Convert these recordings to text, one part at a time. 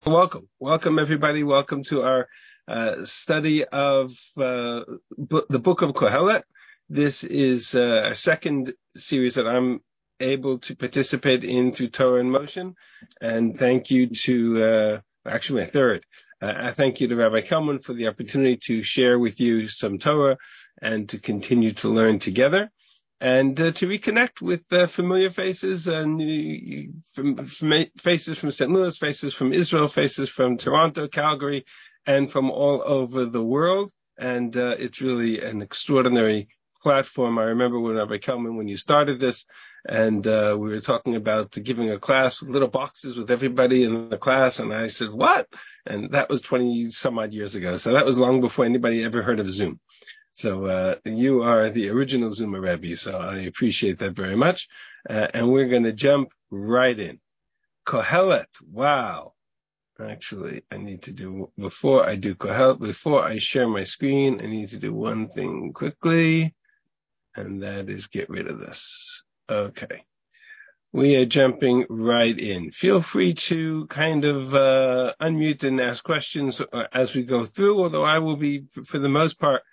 Welcome everybody. Welcome to our study of the book of Kohelet. This is a second series that I'm able to participate in through Torah in Motion, and thank you to actually my third. I thank you to Rabbi Kelman for the opportunity to share with you some Torah and to continue to learn together. And to reconnect with familiar faces, from faces from St. Louis, faces from Israel, faces from Toronto, Calgary, and from all over the world. And it's really an extraordinary platform. I remember when Rabbi Kelman, when you started this, and we were talking about giving a class with little boxes with everybody in the class, and I said, what? And that was 20 some odd years ago. So that was long before anybody ever heard of Zoom. So you are the original Zuma Rebbe, so I appreciate that very much. And we're going to jump right in. Kohelet, wow. Actually, I need to do, before I do Kohelet, before I share my screen, I need to do one thing quickly, and that is get rid of this. Okay. We are jumping right in. Feel free to kind of unmute and ask questions as we go through, although I will be, for the most part,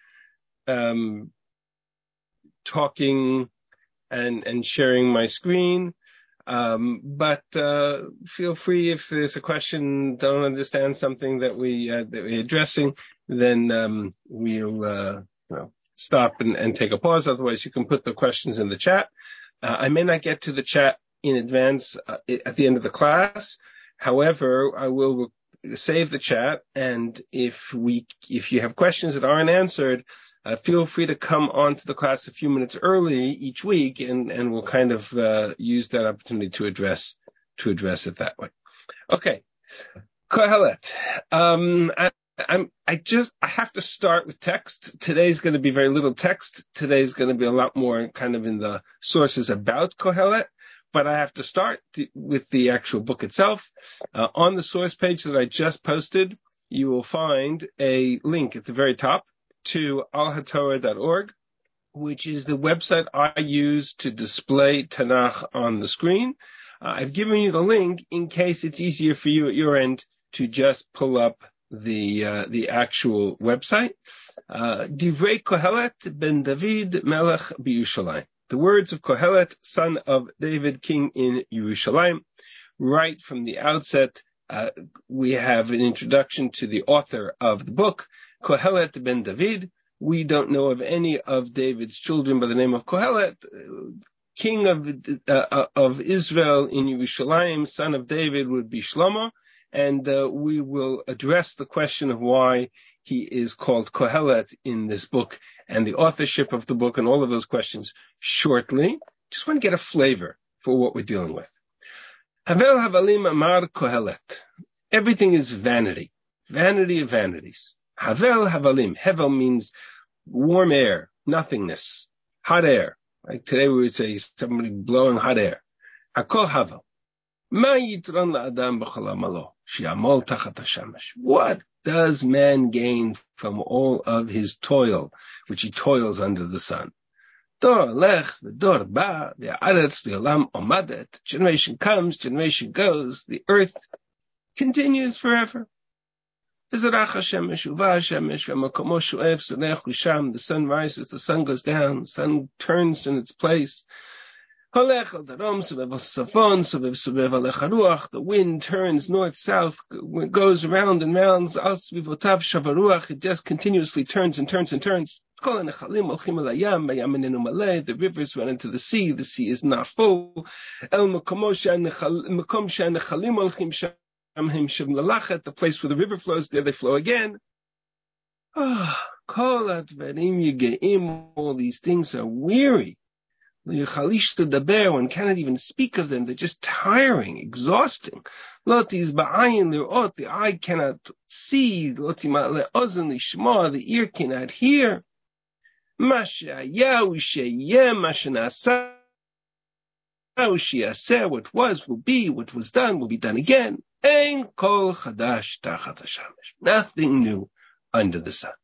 talking and sharing my screen. But feel free, if there's a question, don't understand something that we're addressing, then we'll stop and take a pause. Otherwise, you can put the questions in the chat. I may not get to the chat in advance at the end of the class. However, I will save the chat, and if you have questions that aren't answered, feel free to come onto the class a few minutes early each week, and we'll kind of use that opportunity to address it that way. Okay, Kohelet. I have to start with text. Today's going to be very little text. Today's going to be a lot more kind of in the sources about Kohelet. But I have to start with the actual book itself. On the source page that I just posted, you will find a link at the very top to alhatorah.org, which is the website I use to display Tanakh on the screen. I've given you the link in case it's easier for you at your end to just pull up the actual website. Divrei Kohelet ben David Melech b'Yushalayim. The words of Kohelet, son of David, king in Yerushalayim. Right from the outset, we have an introduction to the author of the book, Kohelet ben David. We don't know of any of David's children by the name of Kohelet. King of Israel in Yerushalayim, son of David, would be Shlomo. And we will address the question of why he is called Kohelet in this book and the authorship of the book and all of those questions shortly. Just want to get a flavor for what we're dealing with. Havel havalim amar Kohelet. Everything is vanity. Vanity of vanities. Havel havalim. Hevel means warm air, nothingness, hot air. Like today we would say somebody blowing hot air. Hakol havel. Ma yitron la'adam b'cholam malo. Shi'amol tachat hashamesh. What does man gain from all of his toil, which he toils under the sun? Dor lech, the dor ba, the aretz, the olam omadet. Generation comes, generation goes. The earth continues forever. The sun rises, the sun goes down, the sun turns in its place. The wind turns north, south, goes around and round. It just continuously turns and turns and turns. The rivers run into the sea is not full. The place where the river flows, there they flow again. All these things are weary. One cannot even speak of them. They're just tiring, exhausting. The eye cannot see. The ear cannot hear. What was will be, what was done will be done again. Nothing new under the sun.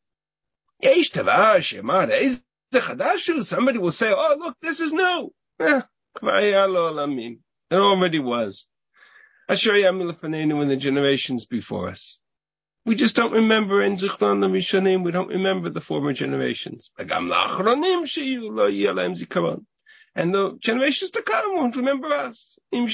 Somebody will say, oh, look, this is new. It already was. Asher Yamim Lefaneinu, in the generations before us. We just don't remember in Zichron Rishonim. We don't remember the former generations. And the generations to come won't remember us. Ani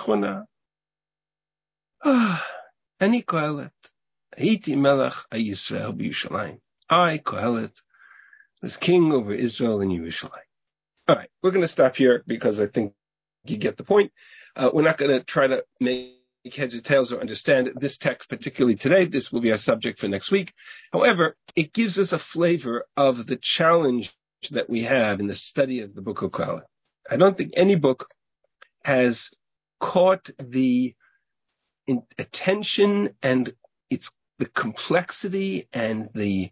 Kohelet, Haiti Melech Yisrael b'Yushalayim. I, Kohelet, was king over Israel in Yerushalayim. All right, we're going to stop here because I think you get the point. We're not going to try to make heads or tails or understand this text particularly today. This will be our subject for next week. However, it gives us a flavor of the challenge that we have in the study of the book of Kohelet. I don't think any book has caught the attention and the complexity and the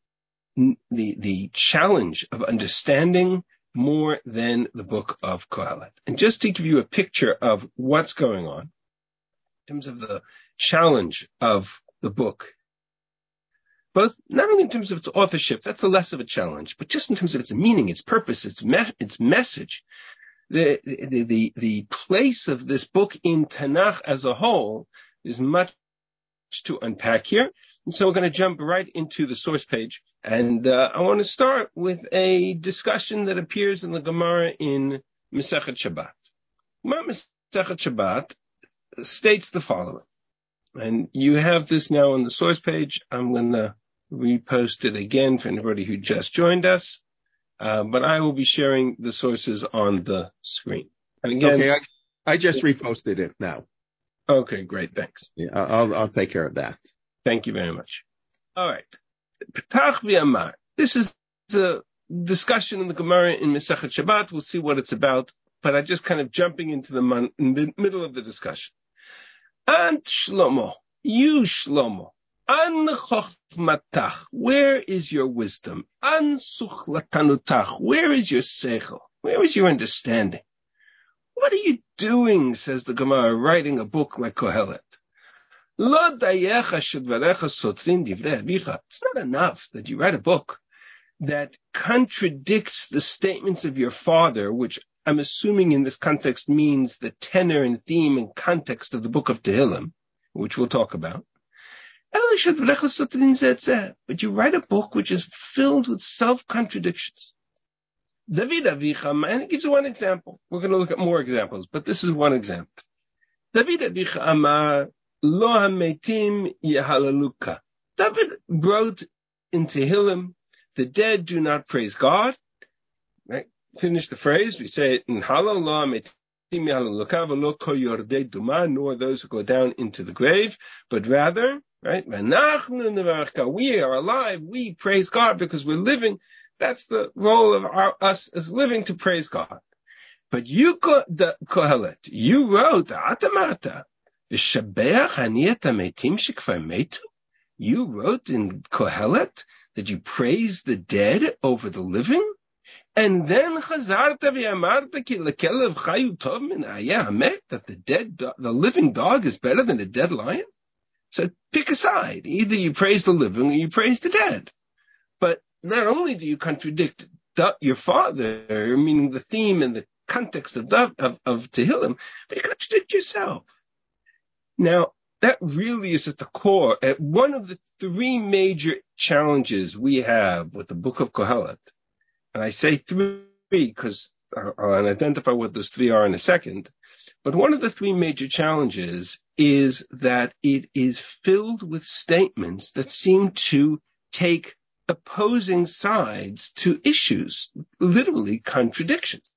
challenge of understanding more than the book of Kohelet. And just to give you a picture of what's going on in terms of the challenge of the book, both not only in terms of its authorship, that's a less of a challenge, but just in terms of its meaning, its purpose, its message, the place of this book in Tanakh as a whole is much to unpack here. And so we're going to jump right into the source page. And I want to start with a discussion that appears in the Gemara in Masechet Shabbat. Masechet Shabbat states the following. And you have this now on the source page. I'm going to repost it again for anybody who just joined us. But I will be sharing the sources on the screen. And again, okay, I just reposted it now. Okay, great. Thanks. Yeah, I'll take care of that. Thank you very much. All right. Petach v'amar. This is a discussion in the Gemara in Masechet Shabbat. We'll see what it's about, but I'm just kind of jumping into the middle of the discussion. And Shlomo, you Shlomo, an chochmatach, where is your wisdom? An suchlatanutach, where is your seichel? Where is your understanding? What are you doing, says the Gemara, writing a book like Kohelet? It's not enough that you write a book that contradicts the statements of your father, which I'm assuming in this context means the tenor and theme and context of the book of Tehillim, which we'll talk about. But you write a book which is filled with self-contradictions. David Avicha, and it gives you one example. We're going to look at more examples, but this is one example. David Avicha Amar Lo HaMeitim Yehalaluka. David wrote in Tehillim, the dead do not praise God. Right? Finish the phrase. We say it in Hallel, Lo HaMeitim Yehalaluka, V'lo Ko Yordei Duma, nor those who go down into the grave, but rather, right? We are alive. We praise God because we're living. That's the role of us as living, to praise God. But you, Kohelet, you wrote, Atamarta, you wrote in Kohelet that you praise the dead over the living? And then that the living dog is better than a dead lion? So pick a side. Either you praise the living or you praise the dead. But not only do you contradict your father, meaning the theme and the context of Tehillim, but you contradict yourself. Now, that really is at the core, at one of the three major challenges we have with the book of Kohelet. And I say three because I'll identify what those three are in a second. But one of the three major challenges is that it is filled with statements that seem to take opposing sides to issues, literally contradictions.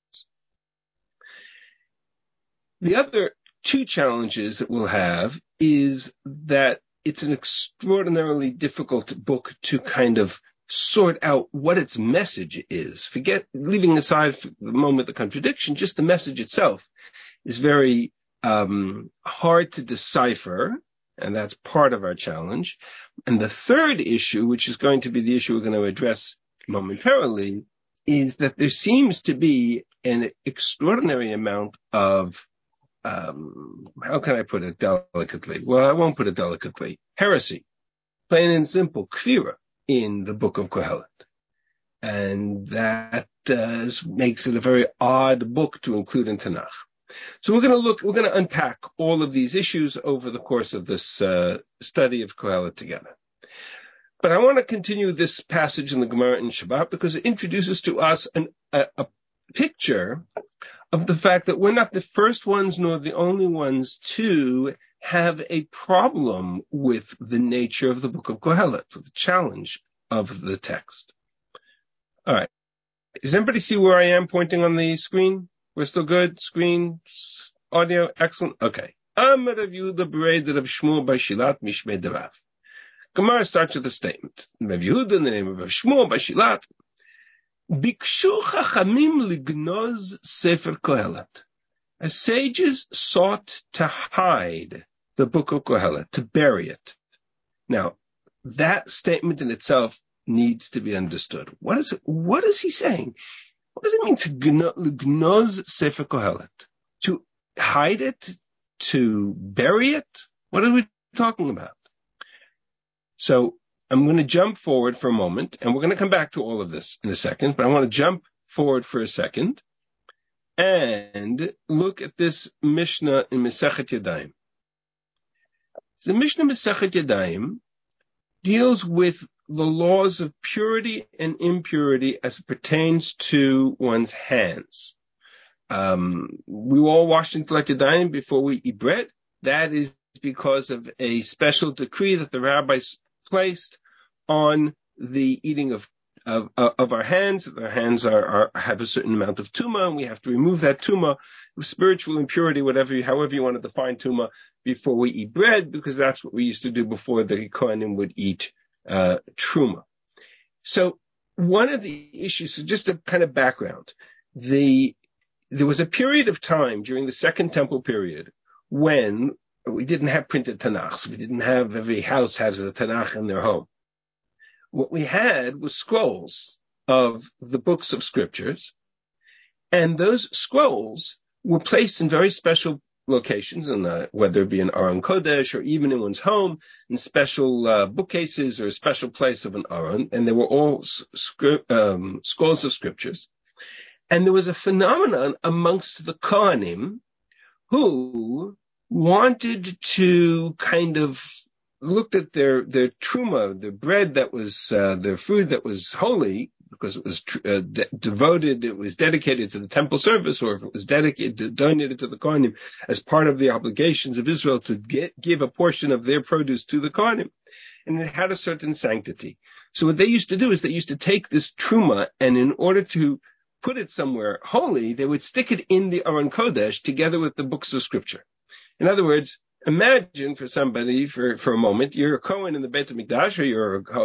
The other two challenges that we'll have is that it's an extraordinarily difficult book to kind of sort out what its message is. Leaving aside for the moment the contradiction, just the message itself is very hard to decipher, and that's part of our challenge. And the third issue, which is going to be the issue we're going to address momentarily, is that there seems to be an extraordinary amount of, how can I put it delicately? Well, I won't put it delicately. Heresy, plain and simple, kfira, in the book of Kohelet. And that makes it a very odd book to include in Tanakh. So we're going to unpack all of these issues over the course of this study of Kohelet together. But I want to continue this passage in the Gemara in Shabbat because it introduces to us a picture of the fact that we're not the first ones nor the only ones to have a problem with the nature of the book of Kohelet, with the challenge of the text. All right. Does anybody see where I am pointing on the screen? We're still good? Screen, audio, excellent. Okay. Amar Rav Yehuda b'Reid Rav Shmuel by Shilat Mishmei Derav. Gemara starts with a statement. Rav Yehuda in the name of Rav Shmuel by Shilat. Bikshu Chachamim lignoz Sefer Kohelet. As sages sought to hide the book of Kohelet, to bury it. Now, that statement in itself needs to be understood. What is he saying? What does it mean to lignoz Sefer Kohelet? To hide it? To bury it? What are we talking about? So I'm going to jump forward for a moment, and we're going to come back to all of this in a second, but I want to jump forward for a second and look at this Mishnah in Masechet Yadayim. The Mishnah Masechet Yadayim deals with the laws of purity and impurity as it pertains to one's hands. We all wash into Yadayim before we eat bread. That is because of a special decree that the rabbis placed on the eating of our hands. Our hands have a certain amount of tumah, and we have to remove that tumah, spiritual impurity, however you want to define tumah, before we eat bread, because that's what we used to do before the Kohanim would eat truma. So one of the issues, so just a kind of background, there was a period of time during the Second Temple period when we didn't have printed Tanakhs. We didn't have every house has a Tanakh in their home. What we had was scrolls of the books of scriptures, and those scrolls were placed in very special locations, whether it be in Aron Kodesh or even in one's home, in special bookcases or a special place of an Aron, and they were all scrolls of scriptures. And there was a phenomenon amongst the Kohanim who wanted to kind of looked at their truma, the bread that was their food that was holy, because it was devoted, it was dedicated to the temple service, or if it was donated to the Kohanim as part of the obligations of Israel to give a portion of their produce to the Kohanim, and it had a certain sanctity. So what they used to do is they used to take this truma, and in order to put it somewhere holy, they would stick it in the Aron Kodesh together with the books of scripture. In other words, imagine for somebody, for a moment, you're a Kohen in the Beit HaMikdash, or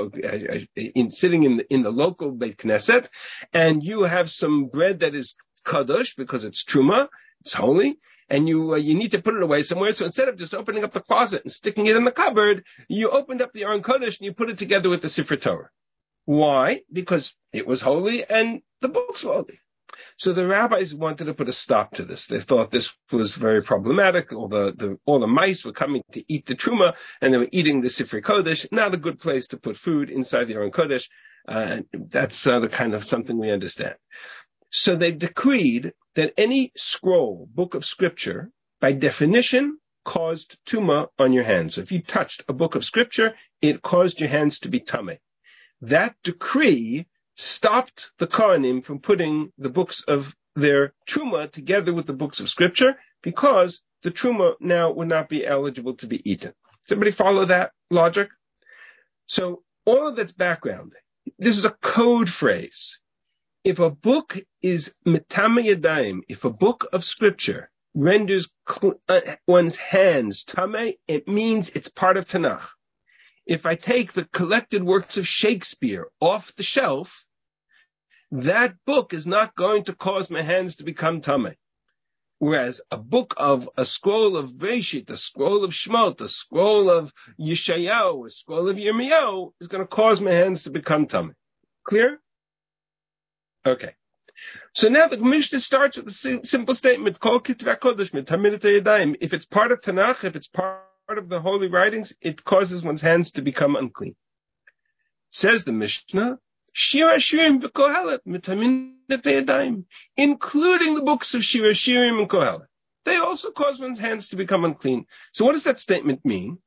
you're sitting in the local Beit Knesset, and you have some bread that is kadosh because it's truma, it's holy, and you need to put it away somewhere. So instead of just opening up the closet and sticking it in the cupboard, you opened up the Aron Kodesh and you put it together with the Sefer Torah. Why? Because it was holy and the books were holy. So the rabbis wanted to put a stop to this. They thought this was very problematic. All the mice were coming to eat the truma, and they were eating the Sefer Kodesh. Not a good place to put food inside the Aron Kodesh. That's the kind of something we understand. So they decreed that any scroll, book of scripture, by definition, caused tuma on your hands. So if you touched a book of scripture, it caused your hands to be tameh. That decree stopped the Kohanim from putting the books of their truma together with the books of scripture, because the truma now would not be eligible to be eaten. Does everybody follow that logic? So all of that's background. This is a code phrase. If a book is metame yadayim, if a book of scripture renders one's hands tameh, it means it's part of Tanakh. If I take the collected works of Shakespeare off the shelf, that book is not going to cause my hands to become tameh. Whereas a scroll of Breshit, a scroll of Shemot, a scroll of Yeshayahu, a scroll of Yirmiyahu is going to cause my hands to become tameh. Clear? Okay. So now the Mishnah starts with a simple statement, Kol Kitvei Kodesh Mitaminat Yadayim. If it's part of Tanakh, if it's part of the holy writings, it causes one's hands to become unclean. Says the Mishnah, Shir HaShirim v'Kohelet mitaminat yadayim, including the books of Shir HaShirim and Kohelet. they also cause one's hands to become unclean. So what does that statement mean?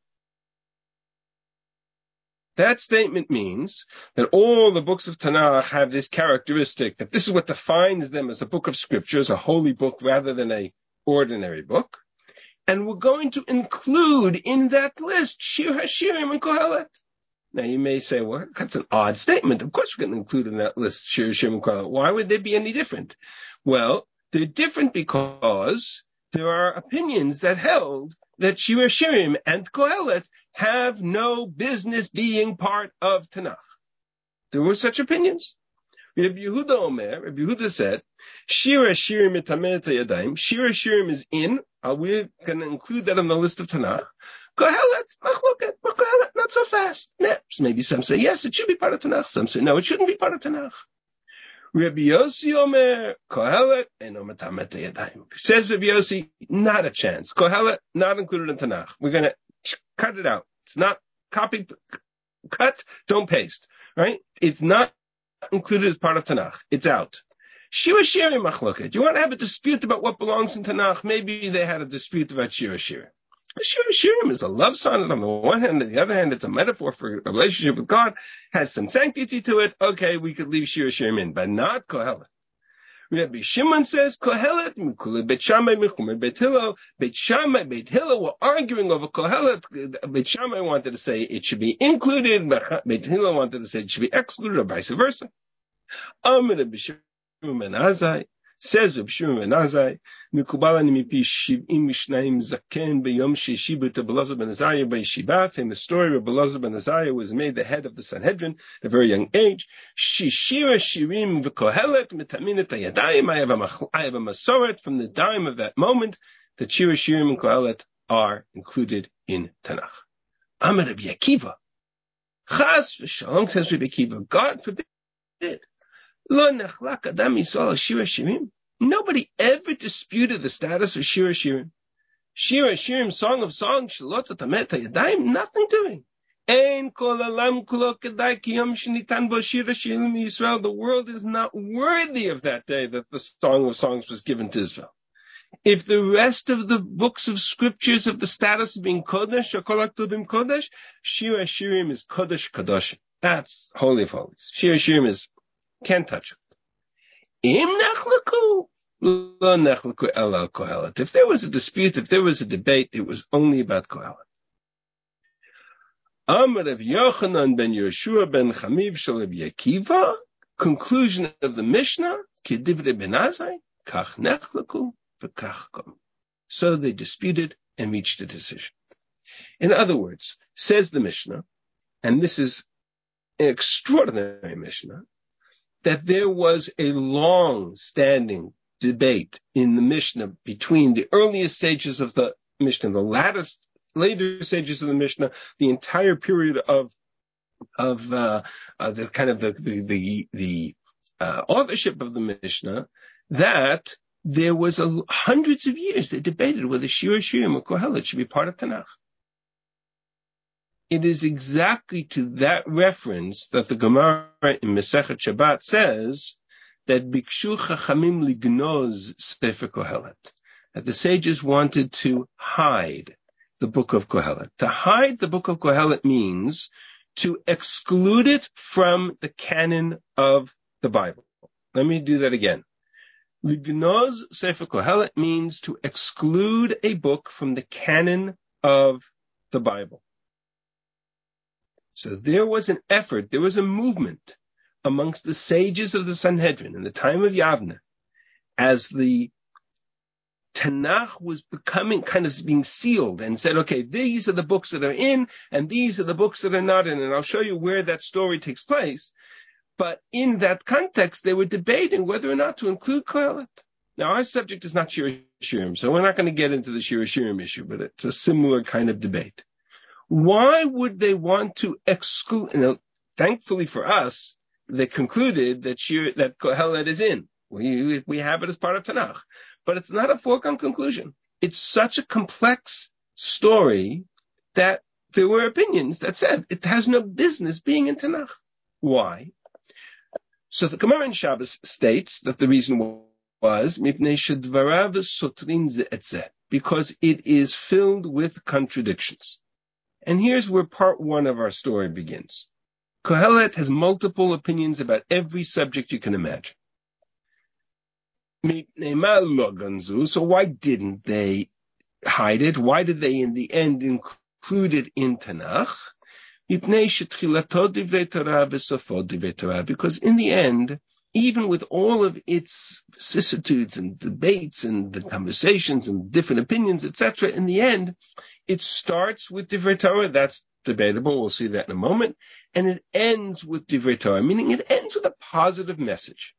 That statement means that all the books of Tanakh have this characteristic, that this is what defines them as a book of scriptures, a holy book rather than an ordinary book. And we're going to include in that list Shir HaShirim and Kohelet. Now you may say, well, that's an odd statement. Of course we're going to include in that list Shir HaShirim and Kohelet. Why would they be any different? Well, they're different because there are opinions that held that Shir HaShirim and Kohelet have no business being part of Tanakh. There were such opinions. Rabbi Yehuda said, Shir HaShirim mitameh et hayadayim. Shir HaShirim is in. We're going to include that on the list of Tanakh. Kohelet, machloket, but Kohelet, not so fast. Maybe some say, yes, it should be part of Tanakh. Some say, no, it shouldn't be part of Tanakh. Rabbi Yossi Omer, Kohelet, eno mitameh et hayadayim. Says Rabbi Yossi, not a chance. Kohelet, not included in Tanakh. We're going to cut it out. It's not copy, cut, don't paste, right? It's not included as part of Tanakh. It's out. Shir HaShirim machloket. You want to have a dispute about what belongs in Tanakh? Maybe they had a dispute about Shir HaShirim. Shir HaShirim is a love sonnet on the one hand, on the other hand, it's a metaphor for a relationship with God, has some sanctity to it. Okay, we could leave Shir HaShirim in, but not Kohelet. Rabbi Shimon says, Kohelet, Mikule, Beit Shammai, Mechumer, Beit Hillel. Beit Shammai, Beit Hillel were arguing over Kohelet. Beit Shammai wanted to say it should be included, but Beit Hillel wanted to say it should be excluded, or vice versa. Amr Rabbi Shimon ben Azai, says Rabbi Shimon ben Azai, Mikubalani mipi shiv'im mishnayim zaken b'yom she'shibu to Belazar ben Azariah b'yeshiva. Famous story where Belazar ben Azariah was made the head of the Sanhedrin at a very young age. Shishira shirim v'kohelet mitaminat hayadayim. I have a masoret from the dime of that moment that Shira Shirim and Kohelet are included in Tanakh. Amar Rabbi Akiva, Chas v'shalom, says Rabbi Akiva, God forbid. Nobody ever disputed the status of Shir HaShirim. Shir HaShirim, Song of Songs, nothing doing. The world is not worthy of that day that the Song of Songs was given to Israel. If the rest of the books of scriptures have the status of being Kodesh, or Kol HaKtuvim Kodesh, Shir HaShirim is Kodesh Kadoshim. That's Holy of Holies. Shir HaShirim is, can't touch it. If there was a dispute, if there was a debate, it was only about Kohelet. Amar Rav Yochanan ben Yeshua ben Chamiv shel Rabbi Akiva, conclusion of the Mishnah, Kedivrei ben Azai, kach nechlaku v'kach kom. So they disputed and reached a decision. In other words, says the Mishnah, and this is an extraordinary Mishnah, that there was a long-standing debate in the Mishnah between the earliest stages of the Mishnah, the later stages of the Mishnah, the entire period of the kind of the authorship of the Mishnah, that there was hundreds of years they debated whether Shir HaShirim or Kohelet should be part of Tanakh. It is exactly to that reference that the Gemara in Masechet Shabbat says that Bikshu Chachamim lignoz Sefer Kohelet, that the sages wanted to hide the book of Kohelet. To hide the book of Kohelet means to exclude it from the canon of the Bible. Let me do that again. Lignoz Sefer Kohelet means to exclude a book from the canon of the Bible. So there was an effort, there was a movement amongst the sages of the Sanhedrin in the time of Yavne, as the Tanakh was becoming kind of being sealed and said, okay, these are the books that are in and these are the books that are not in, and I'll show you where that story takes place. But in that context, they were debating whether or not to include Kohelet. Now, our subject is not Shir HaShirim, so we're not going to get into the Shir HaShirim issue, but it's a similar kind of debate. Why would they want to exclude? Thankfully for us, they concluded that Kohelet is in. We have it as part of Tanakh, but it's not a foregone conclusion. It's such a complex story that there were opinions that said it has no business being in Tanakh. Why? So the Gemara in Shabbos states that the reason was mipnei shedvarav sotrin ze et ze, because it is filled with contradictions. And here's where part one of our story begins. Kohelet has multiple opinions about every subject you can imagine. So why didn't they hide it? Why did they in the end include it in Tanakh? Because in the end, even with all of its vicissitudes and debates and the conversations and different opinions, etc., in the end, it starts with Divrei Torah. That's debatable. We'll see that in a moment. And it ends with Divrei Torah, meaning it ends with a positive message.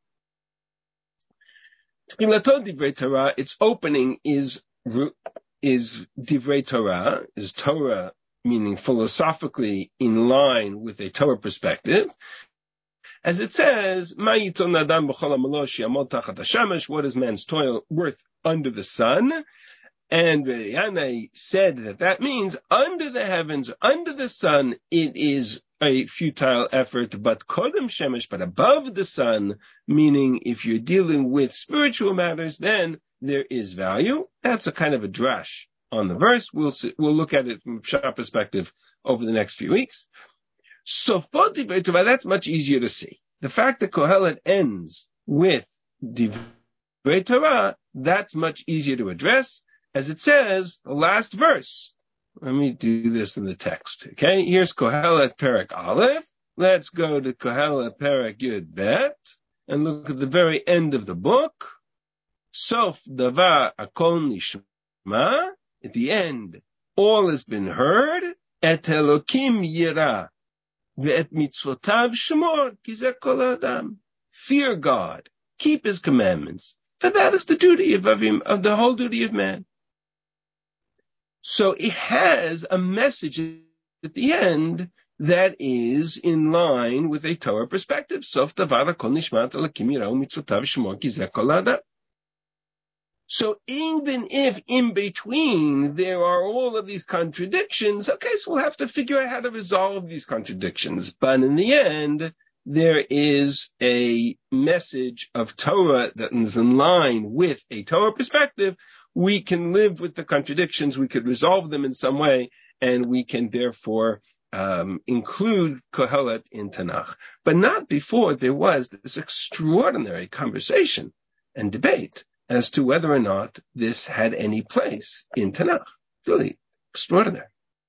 Divrei Torah, its opening is Divrei Torah, is Torah, meaning philosophically in line with a Torah perspective. As it says, what is man's toil worth under the sun? And Yana said that means under the heavens, under the sun, it is a futile effort, but kodem shemesh, but above the sun, meaning if you're dealing with spiritual matters, then there is value. That's a kind of a drash on the verse. We'll look at it from a Pshat perspective over the next few weeks. So for Divrei Torah, that's much easier to see. The fact that Kohelet ends with Divrei Torah, that's much easier to address. As it says, the last verse. Let me do this in the text. Okay, here's Kohelet Perek Aleph. Let's go to Kohelet Perek Yud Bet and look at the very end of the book. Sof Davar Akol Nishma. At the end, all has been heard. Et Elokim Yira ve'et mitzvotav shemor ki zeh kol adam. Fear God, keep His commandments, for that is the duty of the whole duty of man. So it has a message at the end that is in line with a Torah perspective. Sof davar kol nishmat elakim yirau mitzvotav shemor ki zeh kol adam. So even if in between there are all of these contradictions, okay, so we'll have to figure out how to resolve these contradictions. But in the end, there is a message of Torah that is in line with a Torah perspective. We can live with the contradictions, we could resolve them in some way, and we can therefore include Kohelet in Tanakh. But not before there was this extraordinary conversation and debate as to whether or not this had any place in Tanakh. Really extraordinary.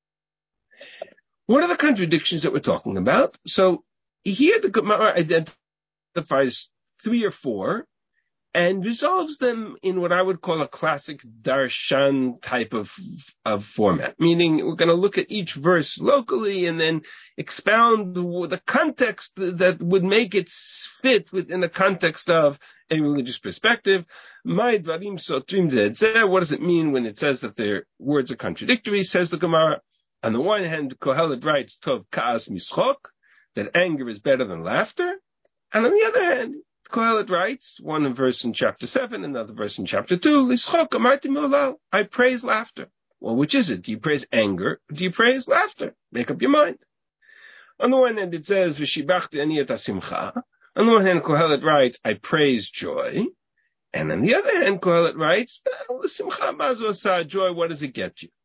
What are the contradictions that we're talking about? So here the Gemara identifies 3 or 4 and resolves them in what I would call a classic darshan type of format, meaning we're going to look at each verse locally and then expound the context that would make it fit within the context of a religious perspective. What does it mean when it says that their words are contradictory, says the Gemara? On the one hand, Kohelet writes, Tov ka'as mischok, that anger is better than laughter. And on the other hand, Kohelet writes, one verse in chapter 7, another verse in chapter 2, Lischok amarti milal, I praise laughter. Well, which is it? Do you praise anger? Or do you praise laughter? Make up your mind. On the one hand, it says, V'shibachti ani et hasimcha. On the one hand, Kohelet writes, I praise joy. And on the other hand, Kohelet writes, Simcha mazo sa, joy, what does it get you?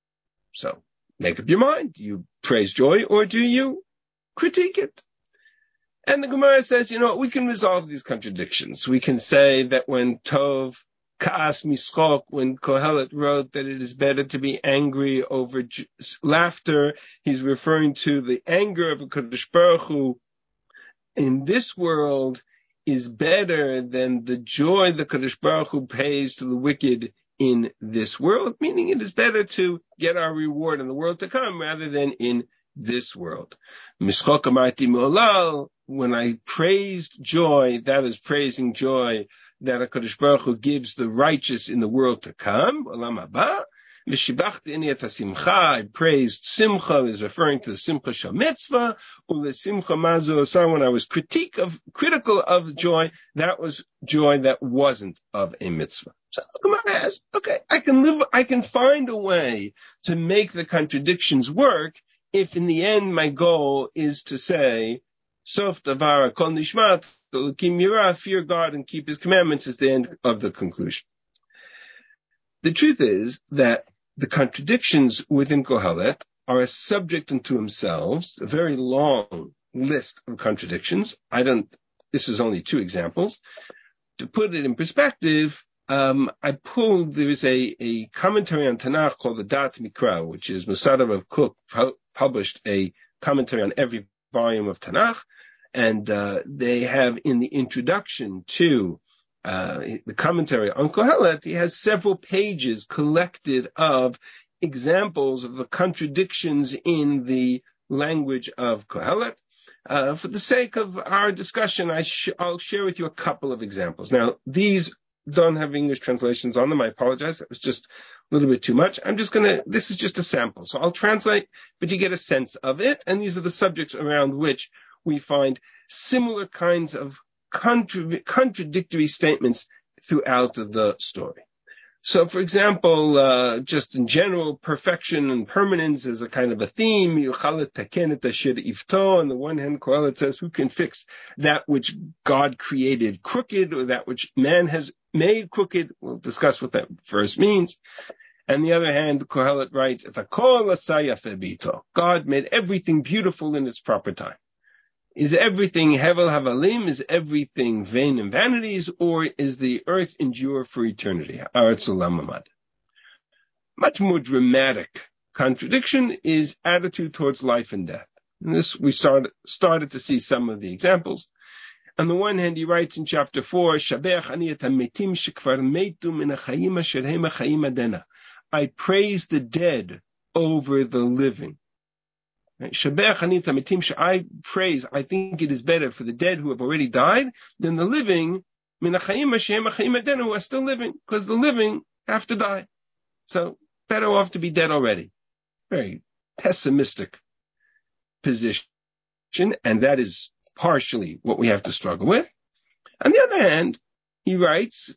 So, make up your mind. Do you praise joy or do you critique it? And the Gemara says, we can resolve these contradictions. We can say that when Tov Ka'as Mischok, when Kohelet wrote that it is better to be angry over laughter, he's referring to the anger of a Kadosh Baruch Hu in this world is better than the joy the Kadosh Baruch Hu pays to the wicked in this world, meaning it is better to get our reward in the world to come rather than in this world. Mischok amarti molal, when I praised joy, that is praising joy that HaKadosh Baruch Hu gives the righteous in the world to come. Olam haba. V'shibachti ani et hasimcha, I praised simcha, is referring to the simcha shel mitzvah. Ule simcha mazo asar, when I was critical of joy, that was joy that wasn't of a mitzvah. So the Gemara asks, okay, I can find a way to make the contradictions work if in the end my goal is to say Sof Davara Kol Nishmat, Elokim Yirah, fear God and keep his commandments is the end of the conclusion. The truth is that the contradictions within Kohelet are a subject unto themselves, a very long list of contradictions. This is only two examples. To put it in perspective, there's a commentary on Tanakh called the Dat Mikra, which is Masada Rav Kook published a commentary on every volume of Tanakh, and they have in the introduction to the commentary on Kohelet, he has several pages collected of examples of the contradictions in the language of Kohelet. For the sake of our discussion, I'll share with you a couple of examples. Now, these don't have English translations on them. I apologize. That was just a little bit too much. This is just a sample. So I'll translate, but you get a sense of it. And these are the subjects around which we find similar kinds of contradictory statements throughout the story. So, for example, just in general, perfection and permanence is a kind of a theme. On the one hand, Kohelet says, who can fix that which God created crooked or that which man has made crooked? We'll discuss what that verse means. On the other hand, Kohelet writes, God made everything beautiful in its proper time. Is everything hevel havalim? Is everything vain and vanities? Or is the earth endure for eternity? Aretz olam amad. Much more dramatic contradiction is attitude towards life and death. And this, we started to see some of the examples. On the one hand, he writes in chapter 4, I praise the dead over the living. I praise, I think it is better for the dead who have already died than the living who are still living, because the living have to die. So better off to be dead already. Very pessimistic position, and that is partially what we have to struggle with. On the other hand, he writes,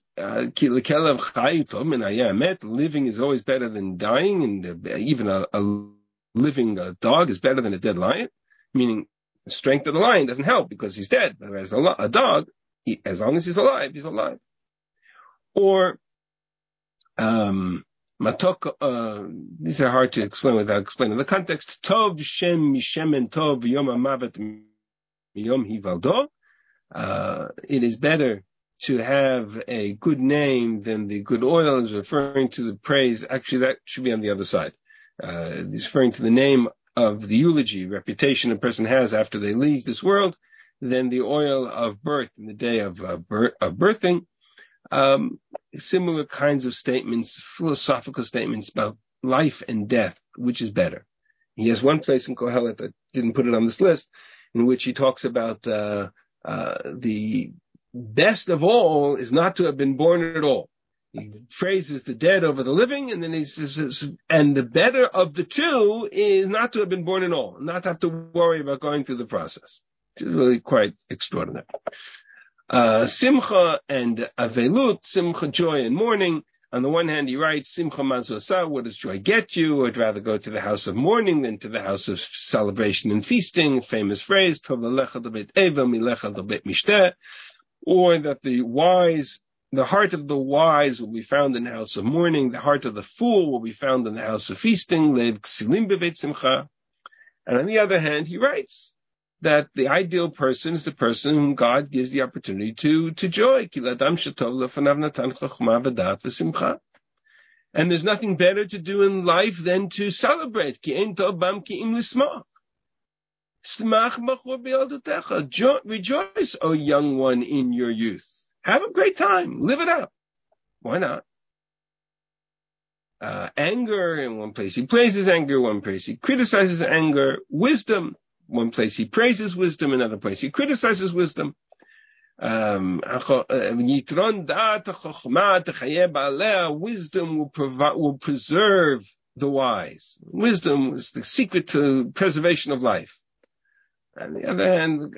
living is always better than dying, and even a living dog is better than a dead lion, meaning the strength of the lion doesn't help because he's dead. But as a dog, as long as he's alive, he's alive. Or, these are hard to explain without explaining the context. Tov shem mishemen tov yom hamavet yom hivaldo. It is better to have a good name than the good oil, is referring to the praise. Actually, that should be on the other side. He's referring to the name of the eulogy, reputation a person has after they leave this world, than the oil of birth in the day of birthing. Similar kinds of statements, philosophical statements about life and death, which is better. He has one place in Kohelet, I didn't put it on this list, in which he talks about the best of all is not to have been born at all. He phrases the dead over the living, and then he says, and the better of the two is not to have been born at all, not to have to worry about going through the process. Which is really quite extraordinary. Simcha and Avelut, Simcha, joy and mourning. On the one hand, he writes, Simcha mazosa, what does joy get you? I'd rather go to the house of mourning than to the house of celebration and feasting. Famous phrase, Tov lelecha lebeit eva, milecha lebeit mishteh. Or that the heart of the wise will be found in the house of mourning, the heart of the fool will be found in the house of feasting, lev ksilim beveit simcha. And on the other hand, he writes that the ideal person is the person whom God gives the opportunity to joy. And there's nothing better to do in life than to celebrate. Rejoice, O young one, in your youth. Have a great time. Live it up. Why not? Anger, in one place he praises anger, one place he criticizes anger. Wisdom, one place he praises wisdom, another place he criticizes wisdom. Wisdom will preserve the wise. Wisdom is the secret to preservation of life. On the other hand,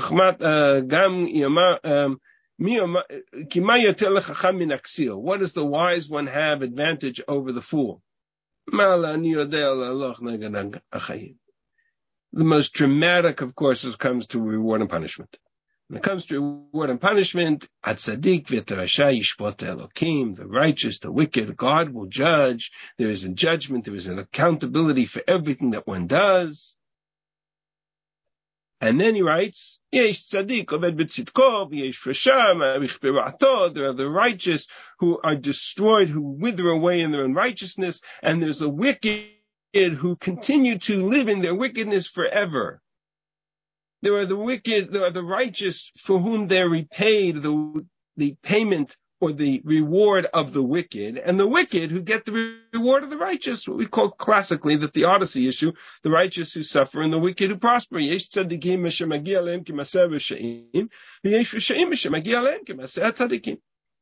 what does the wise one have advantage over the fool? The most dramatic, of course, comes to reward and punishment. When it comes to reward and punishment, Atzadik v'Tarasha yishpot Elokim, the righteous, the wicked, God will judge. There is a judgment, there is an accountability for everything that one does. And then he writes, Yesh Tzadik oved b'tzidko, Yesh Rasha ma'arich b'ra'ato. There are the righteous who are destroyed, who wither away in their unrighteousness, and there's the wicked who continue to live in their wickedness forever. There are the wicked, there are the righteous for whom they're repaid the payment or the reward of the wicked, and the wicked who get the reward of the righteous, what we call classically the theodicy issue, the righteous who suffer and the wicked who prosper. Yesh tzadikim m'shem magia lehem k'maseh r'shaim, v'yesh r'shaim m'shem magia lehem k'maseh tzadikim.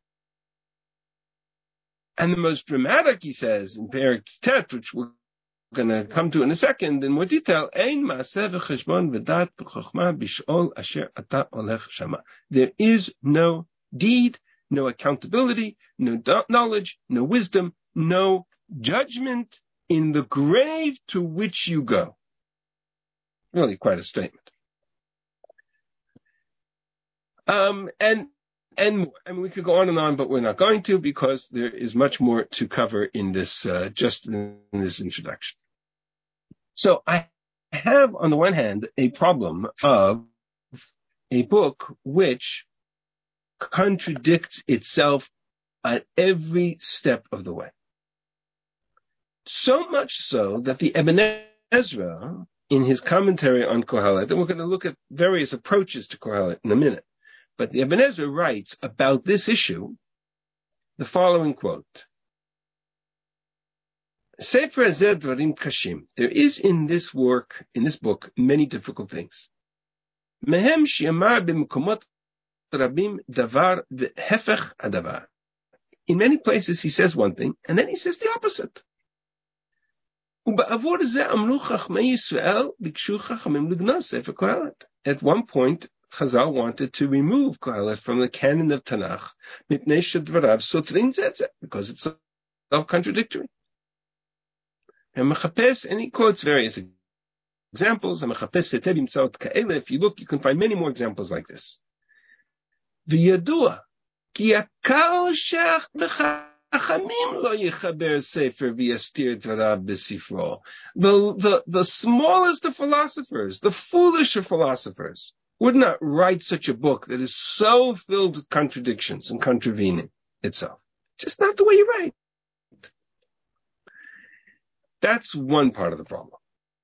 And the most dramatic, he says, in Perek Tet, which we're going to come to in a second in more detail, there is no deed, no accountability, no knowledge, no wisdom, no judgment in the grave to which you go. Really quite a statement. And more. I mean, we could go on, but we're not going to, because there is much more to cover in this, just in this introduction. So I have, on the one hand, a problem of a book which contradicts itself at every step of the way. So much so that the Ibn Ezra, in his commentary on Kohelet, and we're going to look at various approaches to Kohelet in a minute, but the Ibn Ezra writes about this issue the following quote. Sefer Hazeh Dvarim Kashim. There is in this book, many difficult things. Mehem she'amar b'mekomot rabim davar v'hefech hadavar. In many places he says one thing, and then he says the opposite. Uba'avur zeh amru chachmei Yisrael bikshu chachamim lignos Sefer Kohelet. At one point, Chazal wanted to remove Kohelet from the canon of Tanakh, mipnei shedvarav sotrin zetzeh, because it's self-contradictory. And he quotes various examples. If you look, you can find many more examples like this. The smallest of philosophers, the foolish of philosophers, would not write such a book that is so filled with contradictions and contravening itself. Just not the way you write. That's one part of the problem.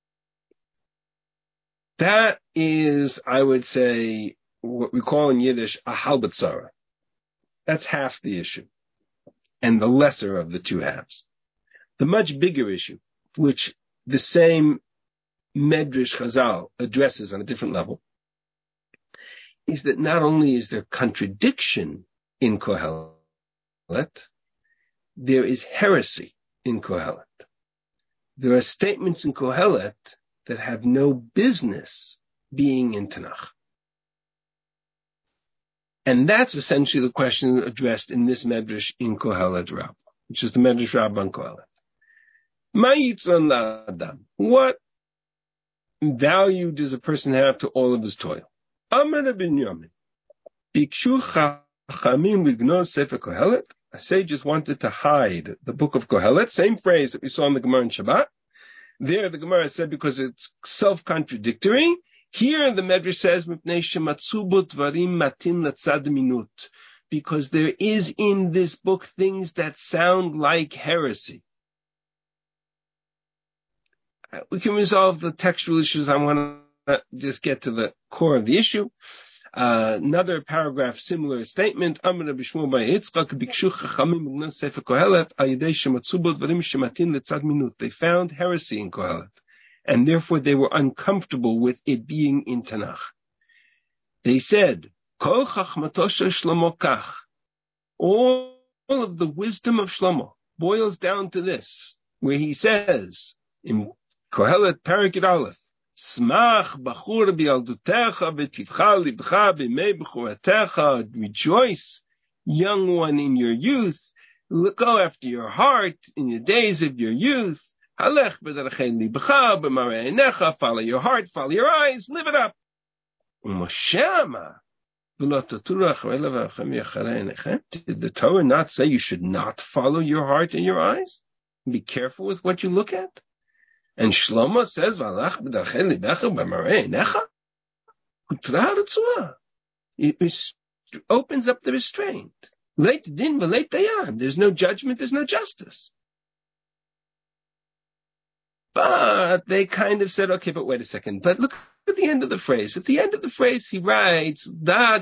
That is, I would say, what we call in Yiddish a halbatzara. That's half the issue, and the lesser of the two halves. The much bigger issue, which the same Medrash Chazal addresses on a different level, is that not only is there contradiction in Kohelet, there is heresy in Kohelet. There are statements in Kohelet that have no business being in Tanakh. And that's essentially the question addressed in this Medrash in Kohelet Rabbah, which is the Medrash Rabbah on Kohelet. What value does a person have to all of his toil? Amar Binyamin, Bikshu Chachamim lignos Sefer Kohelet. A sage wanted to hide the book of Kohelet, same phrase that we saw in the Gemara in Shabbat. There the Gemara said because it's self-contradictory. Here the Medrash says, because there is in this book things that sound like heresy. We can resolve the textual issues. I want to just get to the core of the issue. Another paragraph, similar statement. They found heresy in Kohelet, and therefore they were uncomfortable with it being in Tanakh. They said, all of the wisdom of Shlomo boils down to this, where he says in Kohelet Perek Aleph, Smach bachur bi'aldutecha v'tivcha libcha b'mei b'churetecha. Rejoice, young one, in your youth. Go after your heart in the days of your youth. Halech b'derechei libecha b'marei einecha. Follow your heart, follow your eyes, live it up. Moshe amar, did the Torah not say you should not follow your heart and your eyes? Be careful with what you look at. And Shlomo says, it opens up the restraint. There's no judgment, there's no justice. But they kind of said, okay, but wait a second. But look at the end of the phrase. At the end of the phrase, he writes, the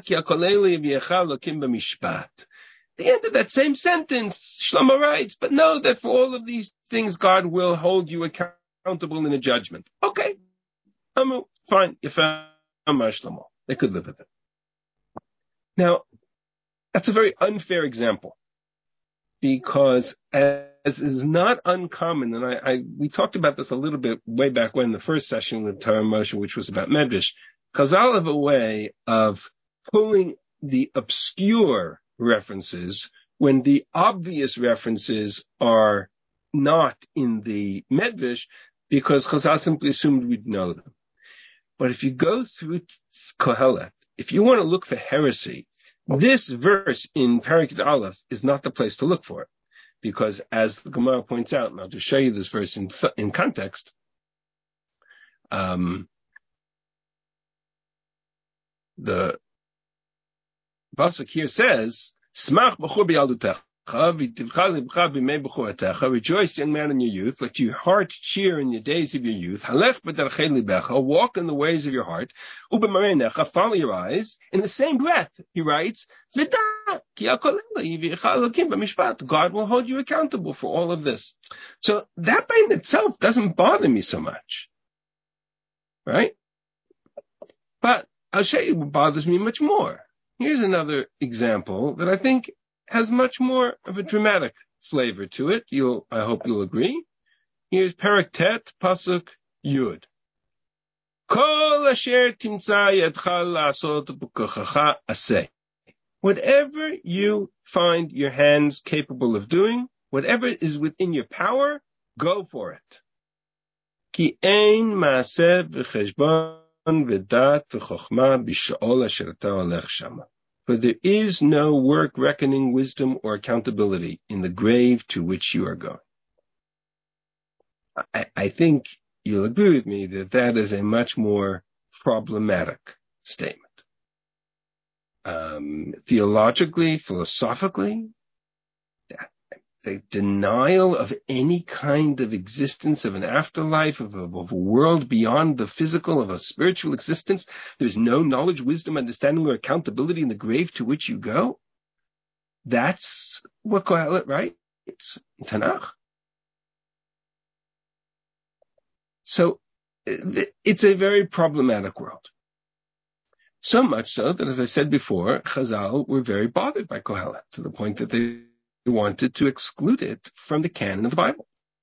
end of that same sentence, Shlomo writes, but know that for all of these things, God will hold you accountable in a judgment. Okay. Fine. Shlomo. They could live with it. Now, that's a very unfair example, because as is not uncommon, and we talked about this a little bit way back when, the first session with Torah Moshe, which was about Medrash. Chazal have a way of pulling the obscure references when the obvious references are not in the Medrash, because Chazal simply assumed we'd know them. But if you go through Kohelet, if you want to look for heresy, this verse in Perek Aleph is not the place to look for it. Because as the Gemara points out, and I'll just show you this verse in context, the pasuk here says, "Smach b'chur b'yaldutecha, v'tivcha libcha b'mei b'churetecha." Rejoice, young man, in your youth. Let your heart cheer in the days of your youth. Halech b'derechei libecha. Walk in the ways of your heart. U'b'marei einecha. Follow your eyes. In the same breath, he writes, "V'da ki hakol ela yivicha Elokim b'mishpat." God will hold you accountable for all of this. So that by itself doesn't bother me so much, right? But I'll show you what bothers me much more. Here's another example that I think has much more of a dramatic flavor to it. I hope you'll agree. Here's Perek Tet, Pasuk Yud. Kol asher timtza yadcha la'asot b'kochacha aseh. Whatever you find your hands capable of doing, whatever is within your power, go for it. Ki ein ma'aseh v'cheshbon v'dat v'chochma b'sha'ol asher ata olech shama. For there is no work, reckoning, wisdom, or accountability in the grave to which you are going. I think you'll agree with me that that is a much more problematic statement. Theologically, philosophically, the denial of any kind of existence of an afterlife, of a world beyond the physical, of a spiritual existence. There's no knowledge, wisdom, understanding, or accountability in the grave to which you go. That's what Kohelet writes in Tanakh. So it's a very problematic world. So much so that, as I said before, Chazal were very bothered by Kohelet, to the point that they wanted to exclude it from the canon of the Bible.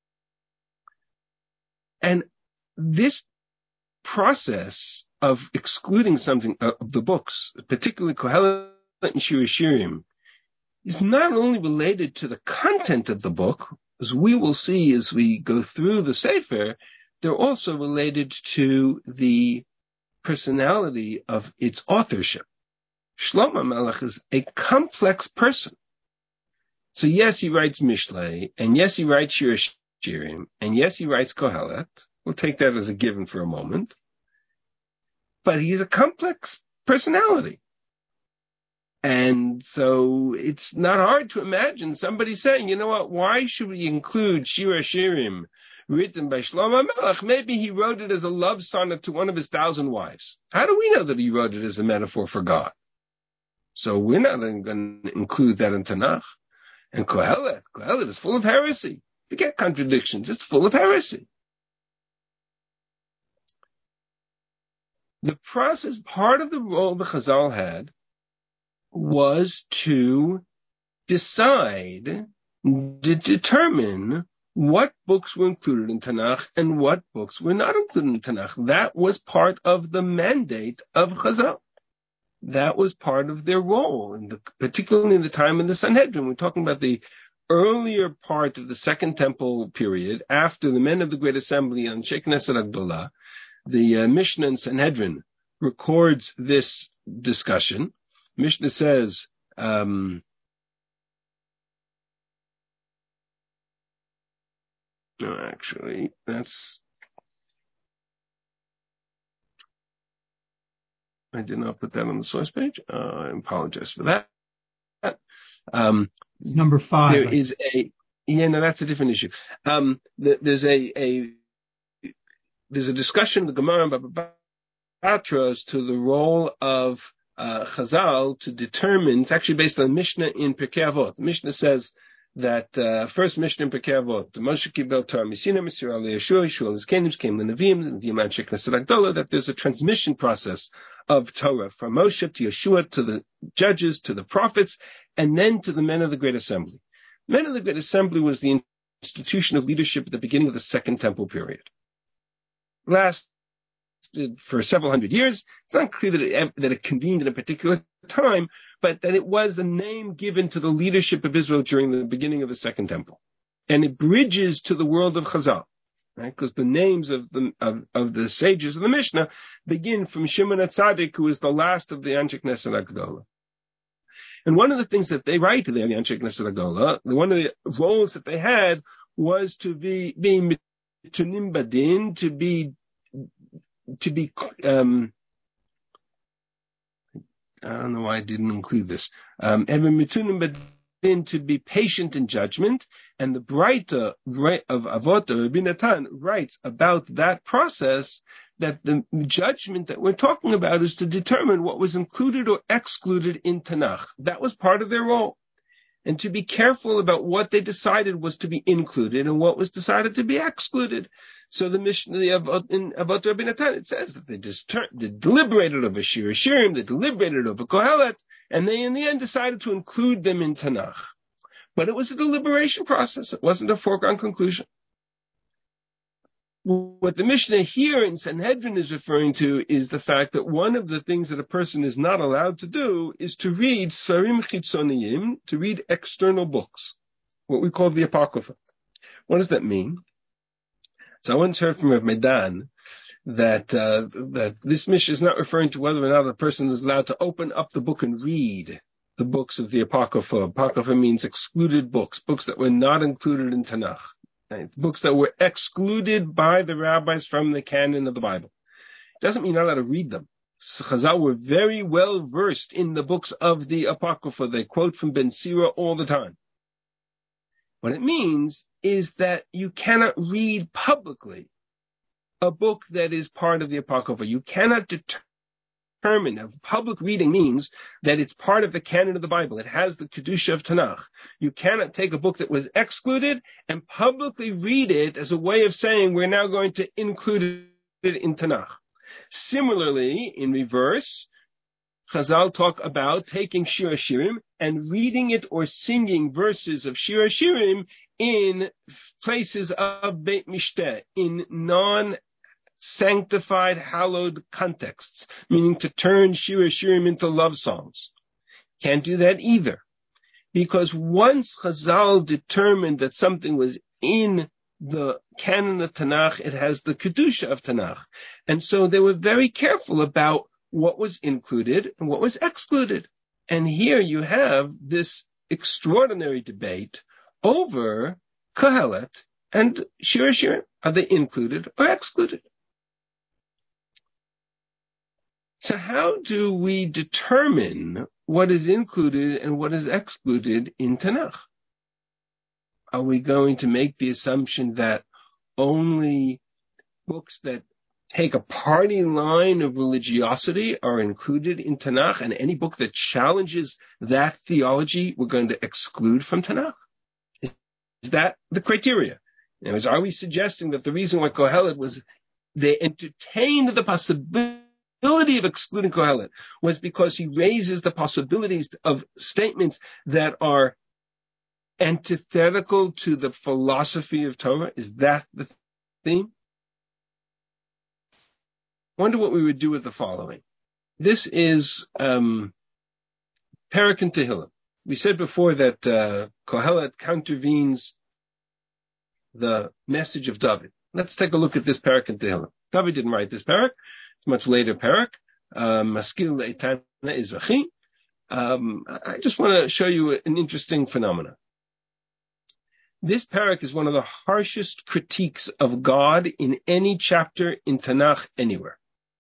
And this process of excluding something of the books, particularly Kohelet and Shir Shirim, is not only related to the content of the book, as we will see as we go through the Sefer, they're also related to the personality of its authorship. Shlomo Melech is a complex person. So yes, he writes Mishlei, and yes, he writes Shir Shirim, and yes, he writes Kohelet. We'll take that as a given for a moment. But he's a complex personality. And so it's not hard to imagine somebody saying, you know what, why should we include Shir Shirim written by Shlomo Melech? Maybe he wrote it as a love sonnet to one of his 1,000 wives. How do we know that he wrote it as a metaphor for God? So we're not going to include that in Tanakh. And Kohelet is full of heresy. Forget contradictions. It's full of heresy. The process, part of the role the Chazal had, was to decide, to determine what books were included in Tanakh and what books were not included in Tanakh. That was part of the mandate of Chazal. That was part of their role, particularly in the time of the Sanhedrin. We're talking about the earlier part of the Second Temple period, after the men of the Great Assembly on Sheikh Knesset Agdolah, the Mishnah and Sanhedrin records this discussion. Mishnah says, no, actually, I did not put that on the source page. I apologize for that. It's number 5. There is that's a different issue. There's a discussion in the Gemara about Patros to the role of Chazal to determine. It's actually based on Mishnah in Pirkei Avot. Mishnah says that first Mishnah in Pirkei Avot, Moshe Kibel Torah Misina, Mr. Yeshua, Yeshua his kingdoms came the Nevi'im, the Yom Sheikh Knesset Agdolah, that there's a transmission process of Torah from Moshe to Yeshua to the judges to the prophets, and then to the men of the Great Assembly. The men of the Great Assembly was the institution of leadership at the beginning of the Second Temple period. Lasted for several hundred years. It's not clear that it convened in a particular time, but that it was a name given to the leadership of Israel during the beginning of the Second Temple. And it bridges to the world of Chazal, right? Because the names of the sages of the Mishnah begin from Shimon HaTzadik, who is the last of the Anshe Knesset Agdolah. And one of the things that they write there, the Anshe Knesset Agdolah, one of the roles that they had was to be mitunim badin, to be I don't know why I didn't include this. To be patient in judgment, and the Breita of Avot Rabbi Natan writes about that process, that the judgment that we're talking about is to determine what was included or excluded in Tanakh. That was part of their role. And to be careful about what they decided was to be included and what was decided to be excluded. So the Mishnah in Avot Rabbi Natan, it says that they deliberated over Shir Hashirim, they deliberated over Kohelet, and they in the end decided to include them in Tanakh. But it was a deliberation process. It wasn't a foregone conclusion. What the Mishnah here in Sanhedrin is referring to is the fact that one of the things that a person is not allowed to do is to read Sfarim Chitzoniyim, to read external books, what we call the Apocrypha. What does that mean? So I once heard from Rav Medan that this Mishnah is not referring to whether or not a person is allowed to open up the book and read the books of the Apocrypha. Apocrypha means excluded books, books that were not included in Tanakh. Books that were excluded by the rabbis from the canon of the Bible. It doesn't mean you're not allowed to read them. Chazal were very well versed in the books of the Apocrypha. They quote from Ben Sira all the time. What it means is that you cannot read publicly a book that is part of the Apocrypha. You cannot determine. Public reading means that it's part of the canon of the Bible. It has the Kedusha of Tanakh. You cannot take a book that was excluded and publicly read it as a way of saying we're now going to include it in Tanakh. Similarly, in reverse, Chazal talk about taking Shir Hashirim and reading it or singing verses of Shir Hashirim in places of Beit Mishteh, in non-sanctified, hallowed contexts, meaning to turn Shir Hashirim into love songs. Can't do that either. Because once Chazal determined that something was in the canon of Tanakh, it has the Kedusha of Tanakh. And so they were very careful about what was included and what was excluded. And here you have this extraordinary debate over Kohelet and Shir Hashirim. Are they included or excluded? So how do we determine what is included and what is excluded in Tanakh? Are we going to make the assumption that only books that take a party line of religiosity are included in Tanakh, and any book that challenges that theology we're going to exclude from Tanakh? Is that the criteria? In other words, are we suggesting that the reason why Kohelet was, they entertained the possibility of excluding Kohelet was because he raises the possibilities of statements that are antithetical to the philosophy of Torah? Is that the theme? I wonder what we would do with the following. This is Perek in Tehillim. We said before that Kohelet countervenes the message of David. Let's take a look at this parak in Tehillim. David didn't write this parak. It's a much later parak. Maskil Le'itana Izrachi. I just want to show you an interesting phenomenon. This parak is one of the harshest critiques of God in any chapter in Tanakh anywhere.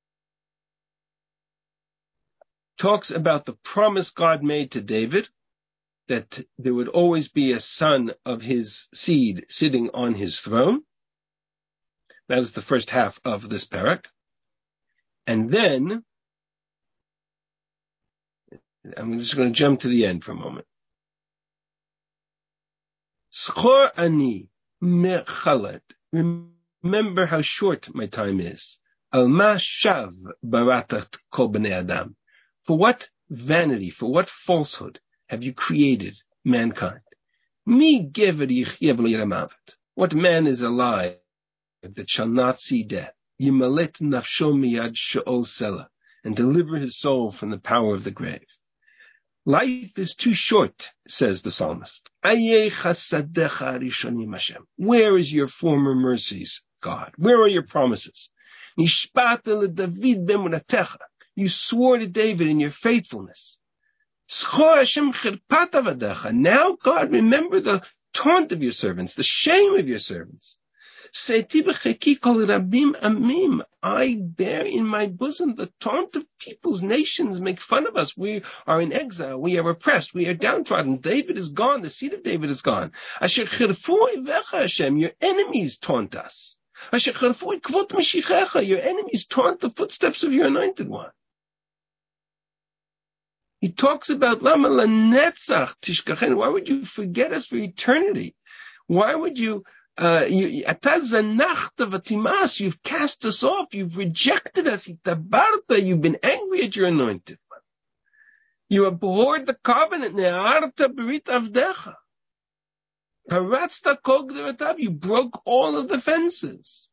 Talks about the promise God made to David, that there would always be a son of his seed sitting on his throne. That is the first half of this parak. And then, I'm just going to jump to the end for a moment. Schor ani mechalet. Remember how short my time is. Al ma shav baratat kol bnei adam. For what vanity, for what falsehood have you created mankind? Mi gever yichyev le'ramavet. What man is alive that shall not see death? Yimalet nafsho miyad she'ol sela, and deliver his soul from the power of the grave. Life is too short, says the psalmist. Ayeh chasadecha rishonim Hashem. Where is your former mercies, God? Where are your promises? Nishpata leDavid b'emunatecha. You swore to David in your faithfulness. Now, God, remember the taunt of your servants, the shame of your servants. I bear in my bosom the taunt of peoples, nations make fun of us. We are in exile. We are oppressed. We are downtrodden. David is gone. The seed of David is gone. Your enemies taunt us. Your enemies taunt the footsteps of your anointed one. He talks about Lama Lanetzach Tishkachen. Why would you forget us for eternity? Why would you've cast us off, you've rejected us, you've been angry at your anointed one. You abhorred the covenant, you broke all of the fences.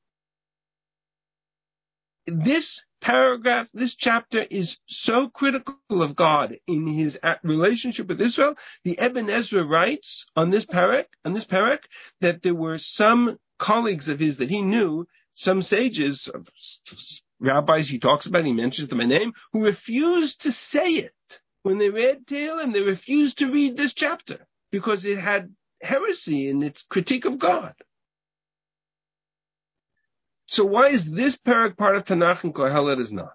This paragraph, this chapter is so critical of God in his relationship with Israel. The Ibn Ezra writes on this parak, that there were some colleagues of his that he knew, some sages, rabbis he talks about, he mentions them by name, who refused to say it. When they read Tehillim, they refused to read this chapter because it had heresy in its critique of God. So why is this parak part of Tanakh and Kohelet is not?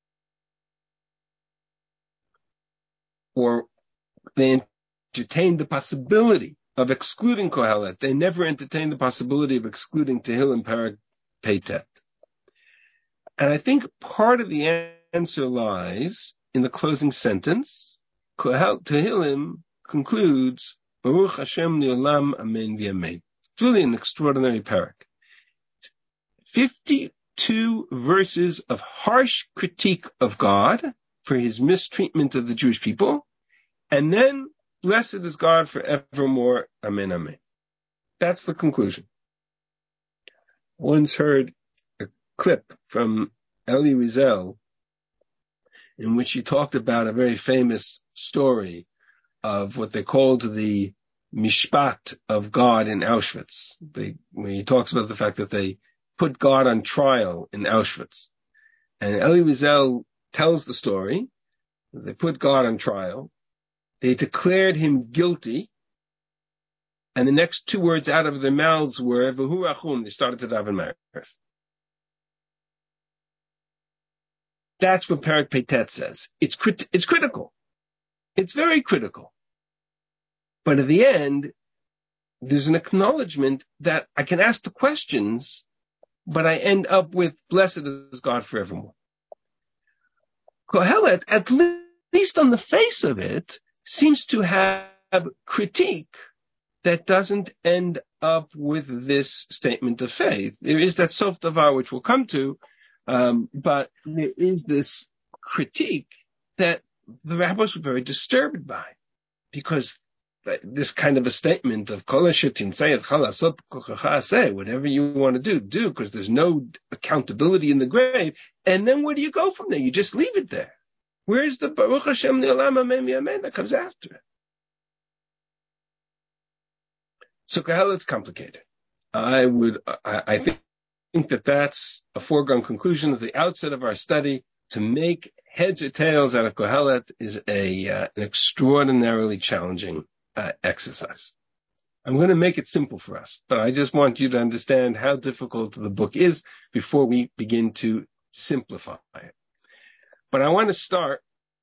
Or they entertained the possibility of excluding Kohelet. They never entertained the possibility of excluding Tehillim parak Peitet. And I think part of the answer lies in the closing sentence. Tehillim concludes, Baruch Hashem li'olam amen v'amen. It's really an extraordinary parak. 52 verses of harsh critique of God for his mistreatment of the Jewish people, and then, blessed is God forevermore, amen, amen. That's the conclusion. I once heard a clip from Elie Wiesel in which he talked about a very famous story of what they called the Mishpat of God in Auschwitz. When he talks about the fact that they put God on trial in Auschwitz. And Elie Wiesel tells the story. They put God on trial. They declared him guilty. And the next two words out of their mouths were, V'hu rachum. They started to daven Ma'ariv. That's what Parak Peitet says. It's critical. It's very critical. But at the end, there's an acknowledgement that I can ask the questions, but I end up with, blessed is God forevermore. Kohelet, at least on the face of it, seems to have critique that doesn't end up with this statement of faith. There is that sof davar, which we'll come to, but there is this critique that the rabbis were very disturbed by, because this kind of a statement of whatever you want to do, because there's no accountability in the grave. And then where do you go from there? You just leave it there. Where's the Baruch Hashem Ni'olam Amen V'Amen that comes after it? So Kohelet's complicated. I think that that's a foregone conclusion at the outset of our study. To make heads or tails out of Kohelet is an extraordinarily challenging exercise. I'm going to make it simple for us, but I just want you to understand how difficult the book is before we begin to simplify it. But I want to start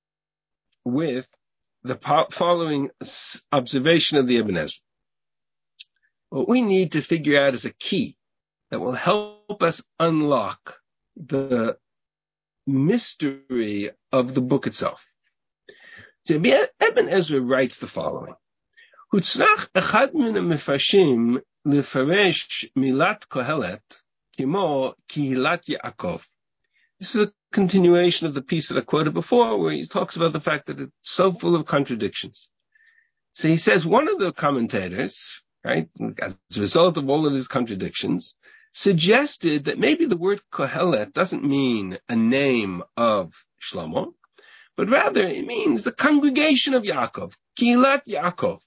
with the following observation of the Ibn Ezra. What we need to figure out is a key that will help us unlock the mystery of the book itself. So Ibn Ezra writes the following. Hutzrach echad min ha-mefarshim lefaresh milat Kohelet kimo kihilat Yaakov. This is a continuation of the piece that I quoted before, where he talks about the fact that it's so full of contradictions. So he says one of the commentators, right, as a result of all of his contradictions, suggested that maybe the word Kohelet doesn't mean a name of Shlomo, but rather it means the congregation of Yaakov, Kihilat Yaakov.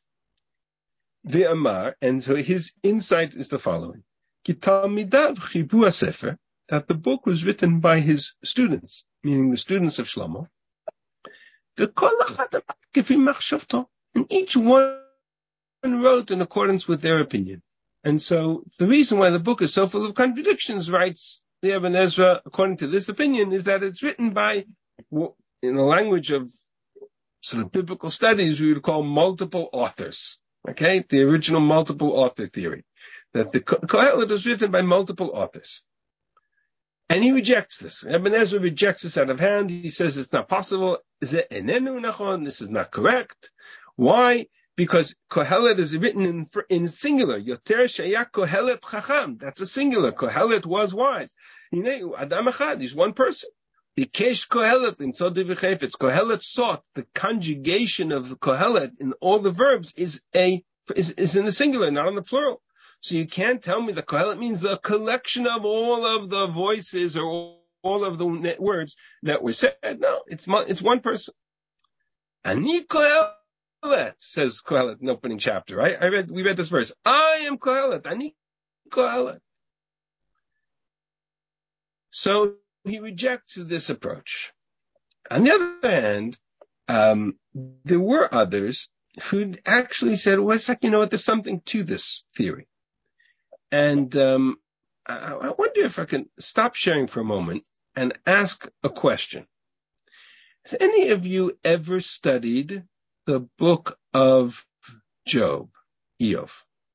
Ve'amar, and so his insight is the following. Ki talmidav chibu ha-sefer, that the book was written by his students, meaning the students of Shlomo. Ve'kol achad kefi machshavto, and each one wrote in accordance with their opinion. And so the reason why the book is so full of contradictions, writes the Ibn Ezra, according to this opinion, is that it's written by, in the language of sort of biblical studies, we would call multiple authors. Okay, the original multiple author theory, that the Kohelet was written by multiple authors. And he rejects this. Ibn Ezra rejects this out of hand. He says it's not possible. This is not correct. Why? Because Kohelet is written in singular. Yoter sheya Kohelet chacham. That's a singular. Kohelet was wise. Adam echad, he's one person. Bikesh Kohelet limtzod divrei chayfetz. Kohelet sought the conjugation of the Kohelet in all the verbs is in the singular, not in the plural. So you can't tell me that Kohelet means the collection of all of the voices or all of the words that were said. No, it's one person. Ani Kohelet, says Kohelet in the opening chapter, right? We read this verse. I am Kohelet. Ani Kohelet. So he rejects this approach. On the other hand, there were others who actually said, well, you know what, there's something to this theory. And I wonder if I can stop sharing for a moment and ask a question. Has any of you ever studied the book of Job, Eov?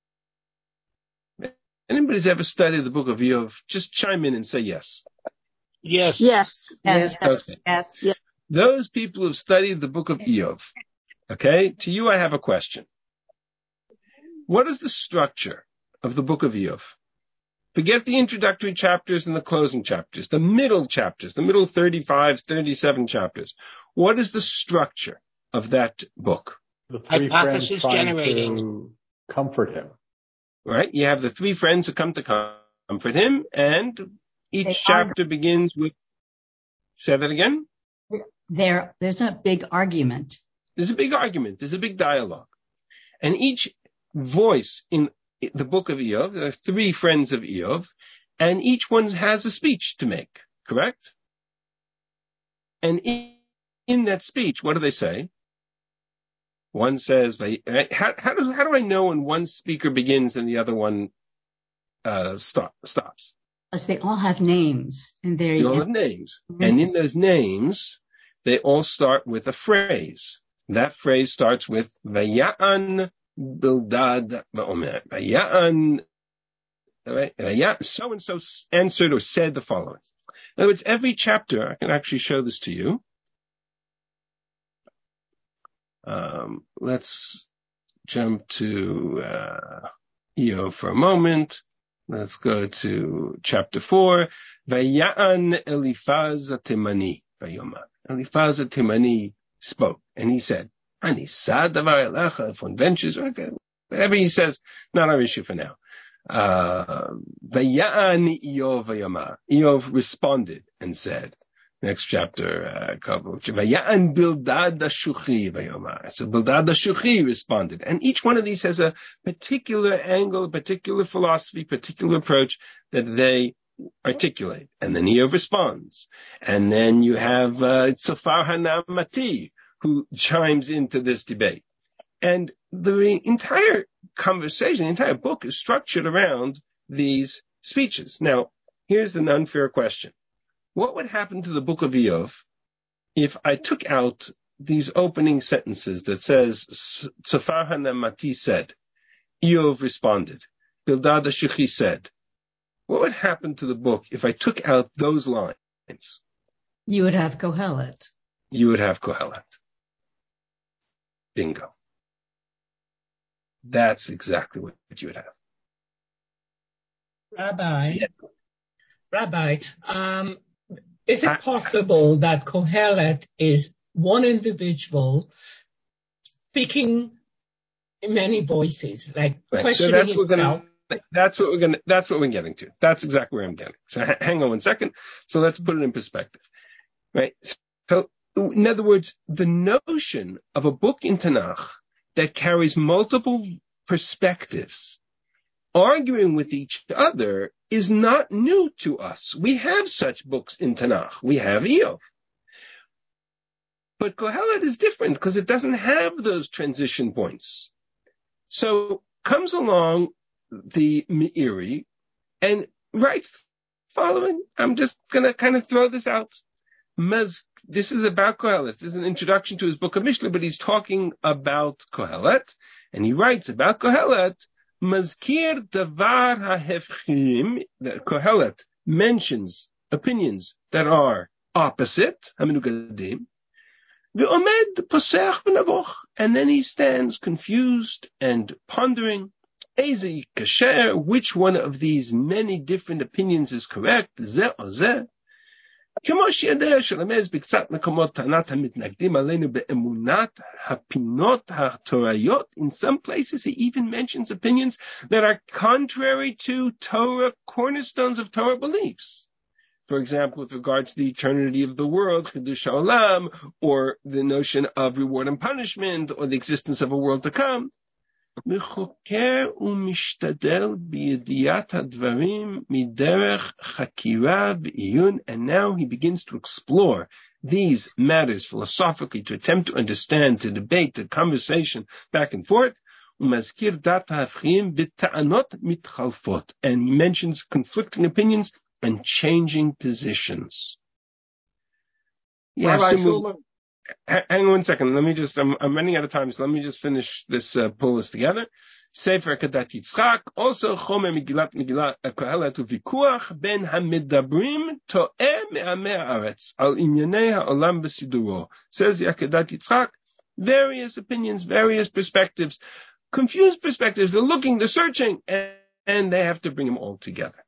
Anybody's ever studied the book of Eov? Just chime in and say yes. Yes. Yes. Yes. Okay. Yes. Those people who have studied the book of Eov, okay, to you I have a question. What is the structure of the book of Eov? Forget the introductory chapters and the closing chapters, the middle chapters, the middle 35, 37 chapters. What is the structure of that book? The three friends Hypothesis trying generating. to comfort him. Right? You have the three friends who come to comfort him, and each chapter begins with, say that again? There's a big argument. There's a big argument. There's a big dialogue. And each voice in the book of Eov, there are three friends of Eov, and each one has a speech to make, correct? And in that speech, what do they say? One says, how do I know when one speaker begins and the other one stops? Because they all have names. And they all have names. Mm-hmm. And in those names, they all start with a phrase. That phrase starts with Vaya'an Bildad Va'omer. Vaya'an, so-and-so answered or said the following. In other words, every chapter, I can actually show this to you. Let's jump to Eov for a moment. Let's go to chapter 4. Vaya'an Eliphaz HaTemani Vayoma. Eliphaz HaTemani spoke, and he said, Ani sad davar elecha, if one ventures, okay, whatever he says, not our issue for now. Vaya'an Eov Vayoma. Eov responded and said, Next chapter, Vayan Bildad Shuchi Vayomar. So Bildad Shuchi responded. And each one of these has a particular angle, a particular philosophy, particular approach that they articulate. And then Eov responds. And then you have Tzofar Hanamati, who chimes into this debate. And the entire conversation, the entire book is structured around these speeches. Now, here's an unfair question. What would happen to the book of Eov if I took out these opening sentences that says, Tzofar Hanamati said, Eov responded, Bildad Shuchi said? What would happen to the book if I took out those lines? You would have Kohelet. You would have Kohelet. Bingo. That's exactly what you would have. Rabbi, is it possible that Kohelet is one individual speaking in many voices, like questioning himself? That's what we're getting to. That's exactly where I'm getting. So hang on one second. So let's put it in perspective, right? So in other words, the notion of a book in Tanakh that carries multiple perspectives arguing with each other is not new to us. We have such books in Tanakh. We have Eov. But Kohelet is different because it doesn't have those transition points. So comes along the Meiri and writes the following. I'm just going to kind of throw this out. This is about Kohelet. This is an introduction to his book of Mishlei, but he's talking about Kohelet. And he writes about Kohelet, Mazkir davar hahefchim, that Kohelet mentions opinions that are opposite, hamenugadim, ve'omed posech v'navoch, and then he stands confused and pondering, Ezi kasher, which one of these many different opinions is correct, zeh or zeh. כמו שידע שלמז בקצת מקומות טענת המתנגדים עלינו באמונת הפינות התוריות. In some places he even mentions opinions that are contrary to Torah, cornerstones of Torah beliefs. For example, with regard to the eternity of the world, Chidush Olam, or the notion of reward and punishment, or the existence of a world to come. מחוקר ומשתדל בידיעת הדברים מדרך חקירה ועיון, and now he begins to explore these matters philosophically, to attempt to understand, to debate, the conversation back and forth. ומזכיר דת ההפכים בטענות מתחלפות, and he mentions conflicting opinions and changing positions. Hang on one second. Let me just, I'm running out of time, so let me just finish this, pull this together. Sefer Akedat Yitzchak, also Chomer Megillat Kohelet Uvikuach ben Hamidabrim To'eh Me'amei Haaretz Al Inyanei Ha'olam B'Siduro. Says the Akedat Yitzchak, various opinions, various perspectives, confused perspectives. They're looking, they're searching, and they have to bring them all together.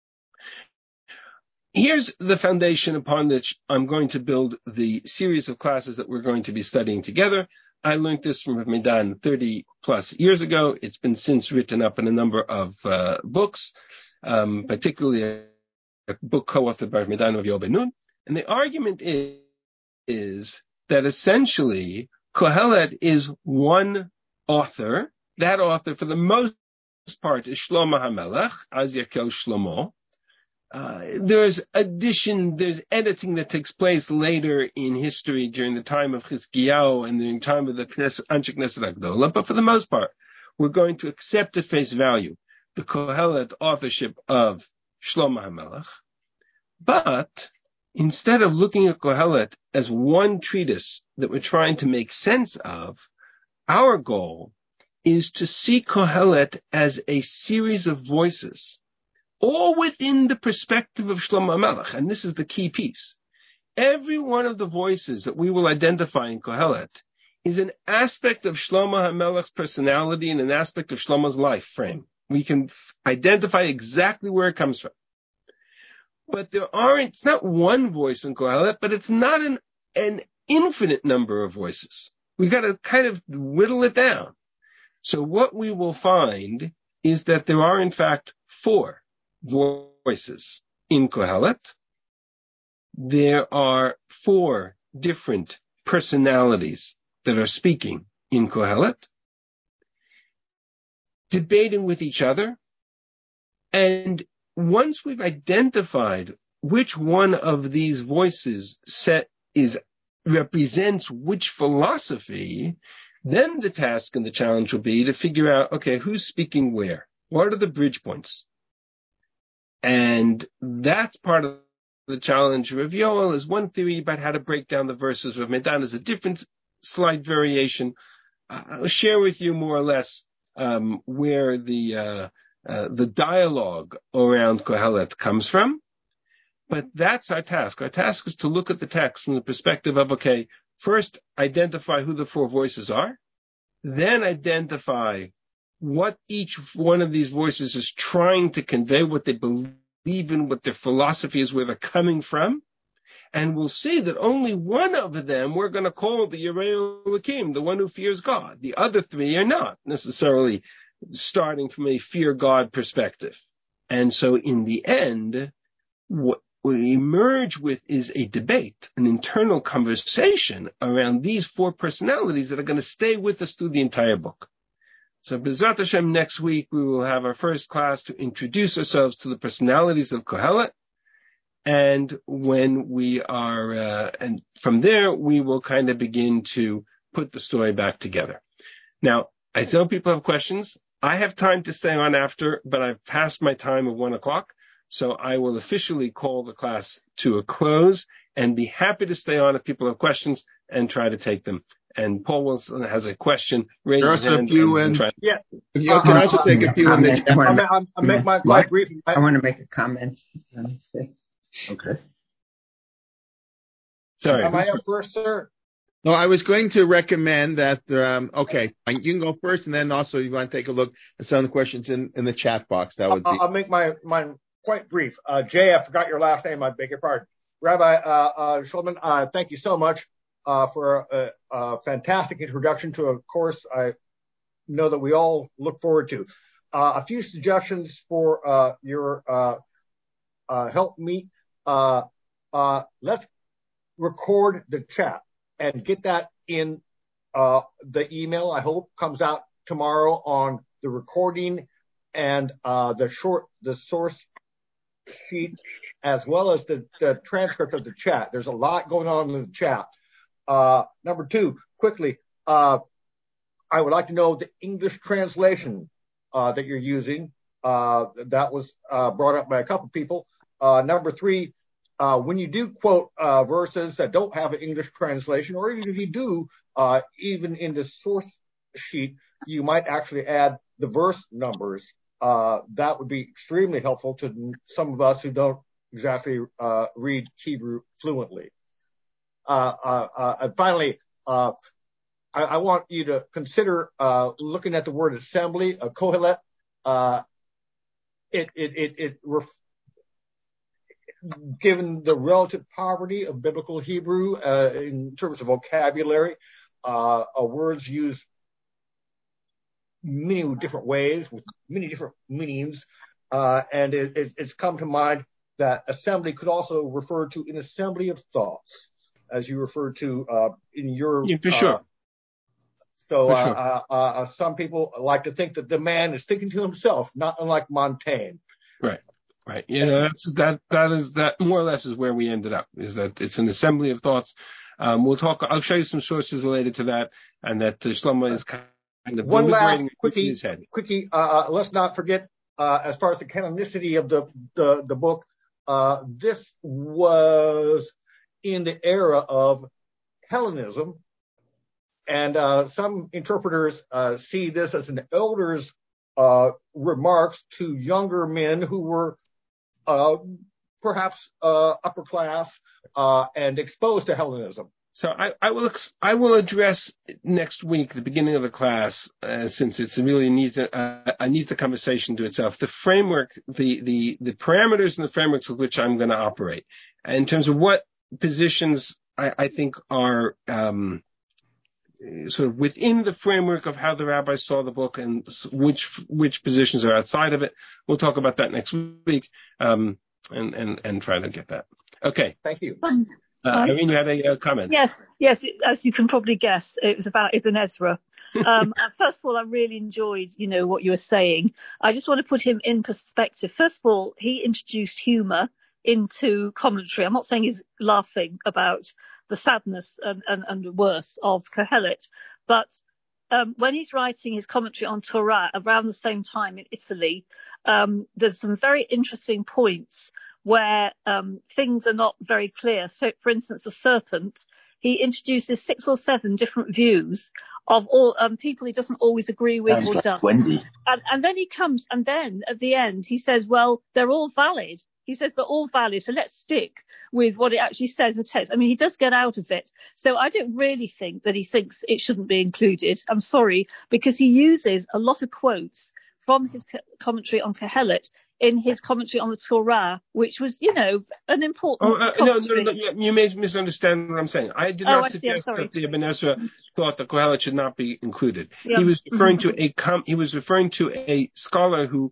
Here's the foundation upon which I'm going to build the series of classes that we're going to be studying together. I learned this from Rav Meidan 30 plus years ago. It's been since written up in a number of books, particularly a book co-authored by Rav Meidan of Yoel Ben-Nun. And the argument is that essentially Kohelet is one author. That author, for the most part, is Shlomo HaMelech, Az Yakel Shlomo. There's addition, there's editing that takes place later in history during the time of Chizkiyahu and during the time of the Anshe Knesset Agdola, but for the most part, we're going to accept at face value the Kohelet authorship of Shlomo HaMelech. But instead of looking at Kohelet as one treatise that we're trying to make sense of, our goal is to see Kohelet as a series of voices, all within the perspective of Shlomo HaMelech, and this is the key piece. Every one of the voices that we will identify in Kohelet is an aspect of Shlomo HaMelech's personality and an aspect of Shlomo's life frame. We can identify exactly where it comes from. But it's not one voice in Kohelet, but it's not an infinite number of voices. We've got to kind of whittle it down. So what we will find is that there are, in fact, 4 voices in Kohelet. there are 4 different personalities that are speaking in Kohelet, debating with each other. And once we've identified which one of these voices represents which philosophy, then the task and the challenge will be to figure out, okay, who's speaking where? What are the bridge points? And that's part of the challenge. Rav Yoel is one theory about how to break down the verses. Rav Medan is a different slight variation. I'll share with you more or less where the dialogue around Kohelet comes from. But that's our task. Our task is to look at the text from the perspective of, okay, first identify who the 4 voices are, then identify what each one of these voices is trying to convey, what they believe in, what their philosophy is, where they're coming from. And we'll see that only one of them we're going to call the Yirei Elokim, the one who fears God. The other 3 are not necessarily starting from a fear God perspective. And so in the end, what we emerge with is a debate, an internal conversation around these 4 personalities that are going to stay with us through the entire book. So B'ezrat Hashem, next week we will have our first class to introduce ourselves to the personalities of Kohelet. And when we are, and from there we will kind of begin to put the story back together. Now, I know people have questions. I have time to stay on after, but I've passed my time of 1:00. So I will officially call the class to a close and be happy to stay on if people have questions and try to take them. And Paul Wilson has a question. Raise his hand. Yeah. Can I also take a few in the chat? I'll make my quite brief. I want to make a comment. Okay. Sorry. Am I up first, sir? No, I was going to recommend that, okay, you can go first, and then also you want to take a look at some of the questions in the chat box. That would be. I'll make mine quite brief. Jay, I forgot your last name. I beg your pardon. Rabbi Shulman, thank you so much for a fantastic introduction to a course I know that we all look forward to. A few suggestions for your help meet. Let's record the chat and get that in the email. I hope comes out tomorrow on the recording and the source sheet, as well as the transcript of the chat. There's a lot going on in the chat. Number 2, quickly, I would like to know the English translation that you're using. That was brought up by a couple people. Number 3, when you do quote verses that don't have an English translation, or even if you do, even in the source sheet, you might actually add the verse numbers. That would be extremely helpful to some of us who don't exactly read Hebrew fluently. And finally, I want you to consider looking at the word assembly, Kohelet. Given the relative poverty of biblical Hebrew in terms of vocabulary, words used many different ways with many different meanings, and it's come to mind that assembly could also refer to an assembly of thoughts, as you referred to in your. Yeah, for sure. So sure. Some people like to think that the man is thinking to himself, not unlike Montaigne. Right. Right. That more or less is where we ended up, is that it's an assembly of thoughts. I'll show you some sources related to that, and that Shlomo is kind of one last in his head. Quickie, let's not forget, as far as the canonicity of the book, this was in the era of Hellenism, and some interpreters see this as an elder's remarks to younger men who were perhaps upper class and exposed to Hellenism. So I will address next week, the beginning of the class, since it's really needs a conversation to itself. The framework, the parameters and the frameworks with which I'm going to operate, in terms of what positions I think are sort of within the framework of how the rabbis saw the book, and which positions are outside of it. We'll talk about that next week, and try to get that. Okay. Thank you. Irene, you had a comment. Yes. As you can probably guess, it was about Ibn Ezra. First of all, I really enjoyed, what you were saying. I just want to put him in perspective. First of all, he introduced humor into commentary. I'm not saying he's laughing about the sadness and the worse of Kohelet, but when he's writing his commentary on Torah around the same time in Italy, there's some very interesting points where things are not very clear. So, for instance, the serpent, he introduces 6 or 7 different views of all people he doesn't always agree with or does. And then he comes, and then at the end he says, well, they're all valid. He says they're all valid, so let's stick with what it actually says in the text. I mean, he does get out of it. So I don't really think that he thinks it shouldn't be included. I'm sorry, because he uses a lot of quotes from his commentary on Kohelet in his commentary on the Torah, which was, an important No, you may misunderstand what I'm saying. I did not suggest that the Ibn Ezra thought that Kohelet should not be included. Yeah. He was referring to a scholar who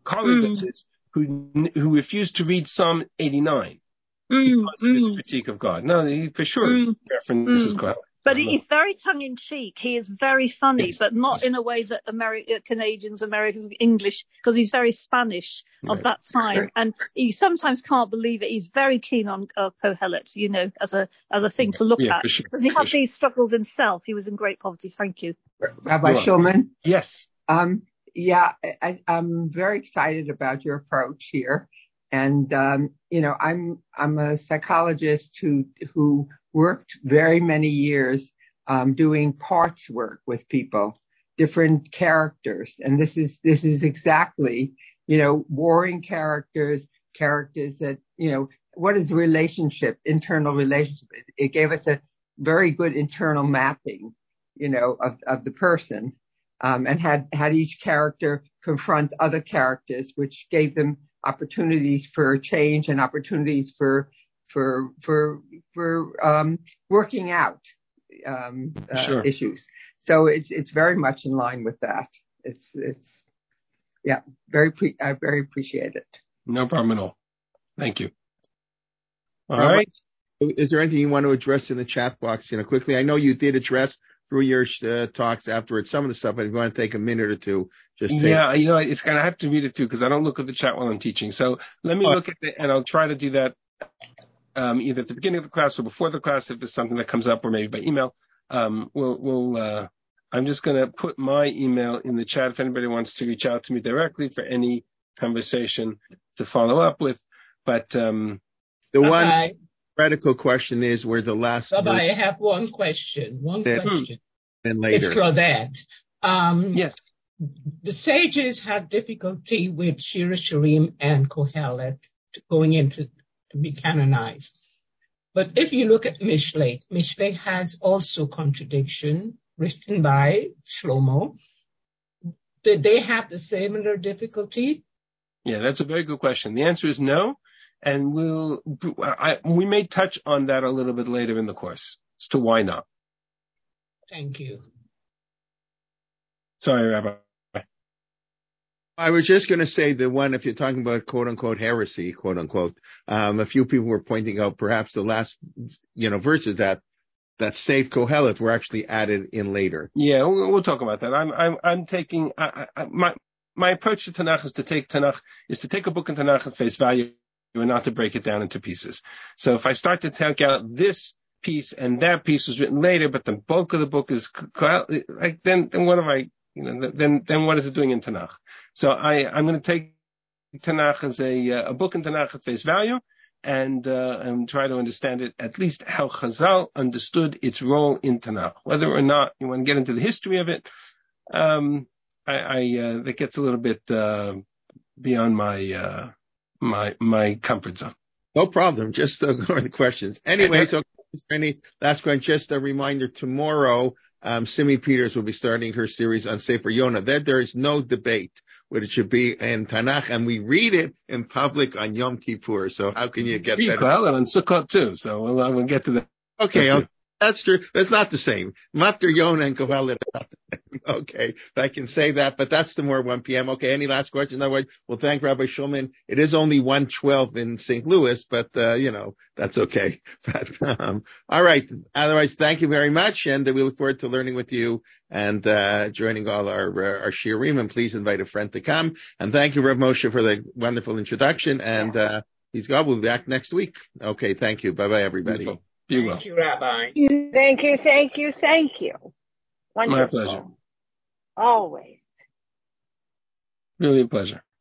refused to read Psalm 89 because of his critique of God. No, he for sure references Kohelet. But he's very tongue-in-cheek. He is very funny, but not in a way that Canadians, Americans, English, because he's very Spanish of that time. And he sometimes can't believe it. He's very keen on Kohelet, as a thing to look at. Because he had these struggles himself. He was in great poverty. Thank you. Rabbi Shulman? Yes. I'm very excited about your approach here. And, I'm a psychologist who worked very many years doing parts work with people, different characters. And this is exactly, warring characters that, what is relationship, internal relationship? It gave us a very good internal mapping, of the person, and had each character confront other characters, which gave them opportunities for change and opportunities for working out issues. So it's very much in line with that. I very appreciate it. No problem at all. Thank you. All right. Is there anything you want to address in the chat box, quickly? I know you did address through your talks afterwards some of the stuff, but if you want to take a minute or two, it's kind of, I have to read it through because I don't look at the chat while I'm teaching. So let me look at it, and I'll try to do that either at the beginning of the class or before the class if there's something that comes up, or maybe by email. I'm just going to put my email in the chat if anybody wants to reach out to me directly for any conversation to follow up with. But one critical question is where the last. Rabbi, I have one question. And later. It's Claudette. Yes. The sages had difficulty with Shir Shirim and Kohelet going into to be canonized. But if you look at Mishlei has also contradiction written by Shlomo. Did they have the similar difficulty? Yeah, that's a very good question. The answer is no. And we may touch on that a little bit later in the course as to why not. Thank you. Sorry, Rabbi. I was just going to say the one, if you're talking about quote unquote heresy, quote unquote, a few people were pointing out perhaps the last, verses that saved Kohelet were actually added in later. Yeah, we'll talk about that. I'm taking, my approach to Tanakh is to take a book in Tanakh at face value and not to break it down into pieces. So if I start to take out this piece and that piece was written later, but the bulk of the book is then what am I? Then what is it doing in Tanakh? So I'm going to take Tanakh as a book in Tanakh at face value and try to understand it at least how Chazal understood its role in Tanakh. Whether or not you want to get into the history of it, that gets a little bit beyond my comfort zone. No problem. Just go over the questions. Anyway, so any last question? Just a reminder: tomorrow, Simi Peters will be starting her series on Sefer Yonah. There is no debate whether it should be in Tanakh, and we read it in public on Yom Kippur. So how can you get that? Well, and on Sukkot too. So we'll get to that. Okay. That's true. It's not the same. Matar Yonah and Kohelet are not the same. Okay, if I can say that, but that's tomorrow 1 p.m. Okay, any last questions? Otherwise, we'll thank Rabbi Shulman. It is only 1:12 in St. Louis, but, that's okay. But, all right. Otherwise, thank you very much. And we look forward to learning with you and, joining all our shiurim. And please invite a friend to come. And thank you, Reb Moshe, for the wonderful introduction. And, please God, we'll be back next week. Okay. Thank you. Bye-bye, everybody. Beautiful. Be well. Thank you, Rabbi. Thank you. Wonderful. My pleasure. Always. Really a pleasure.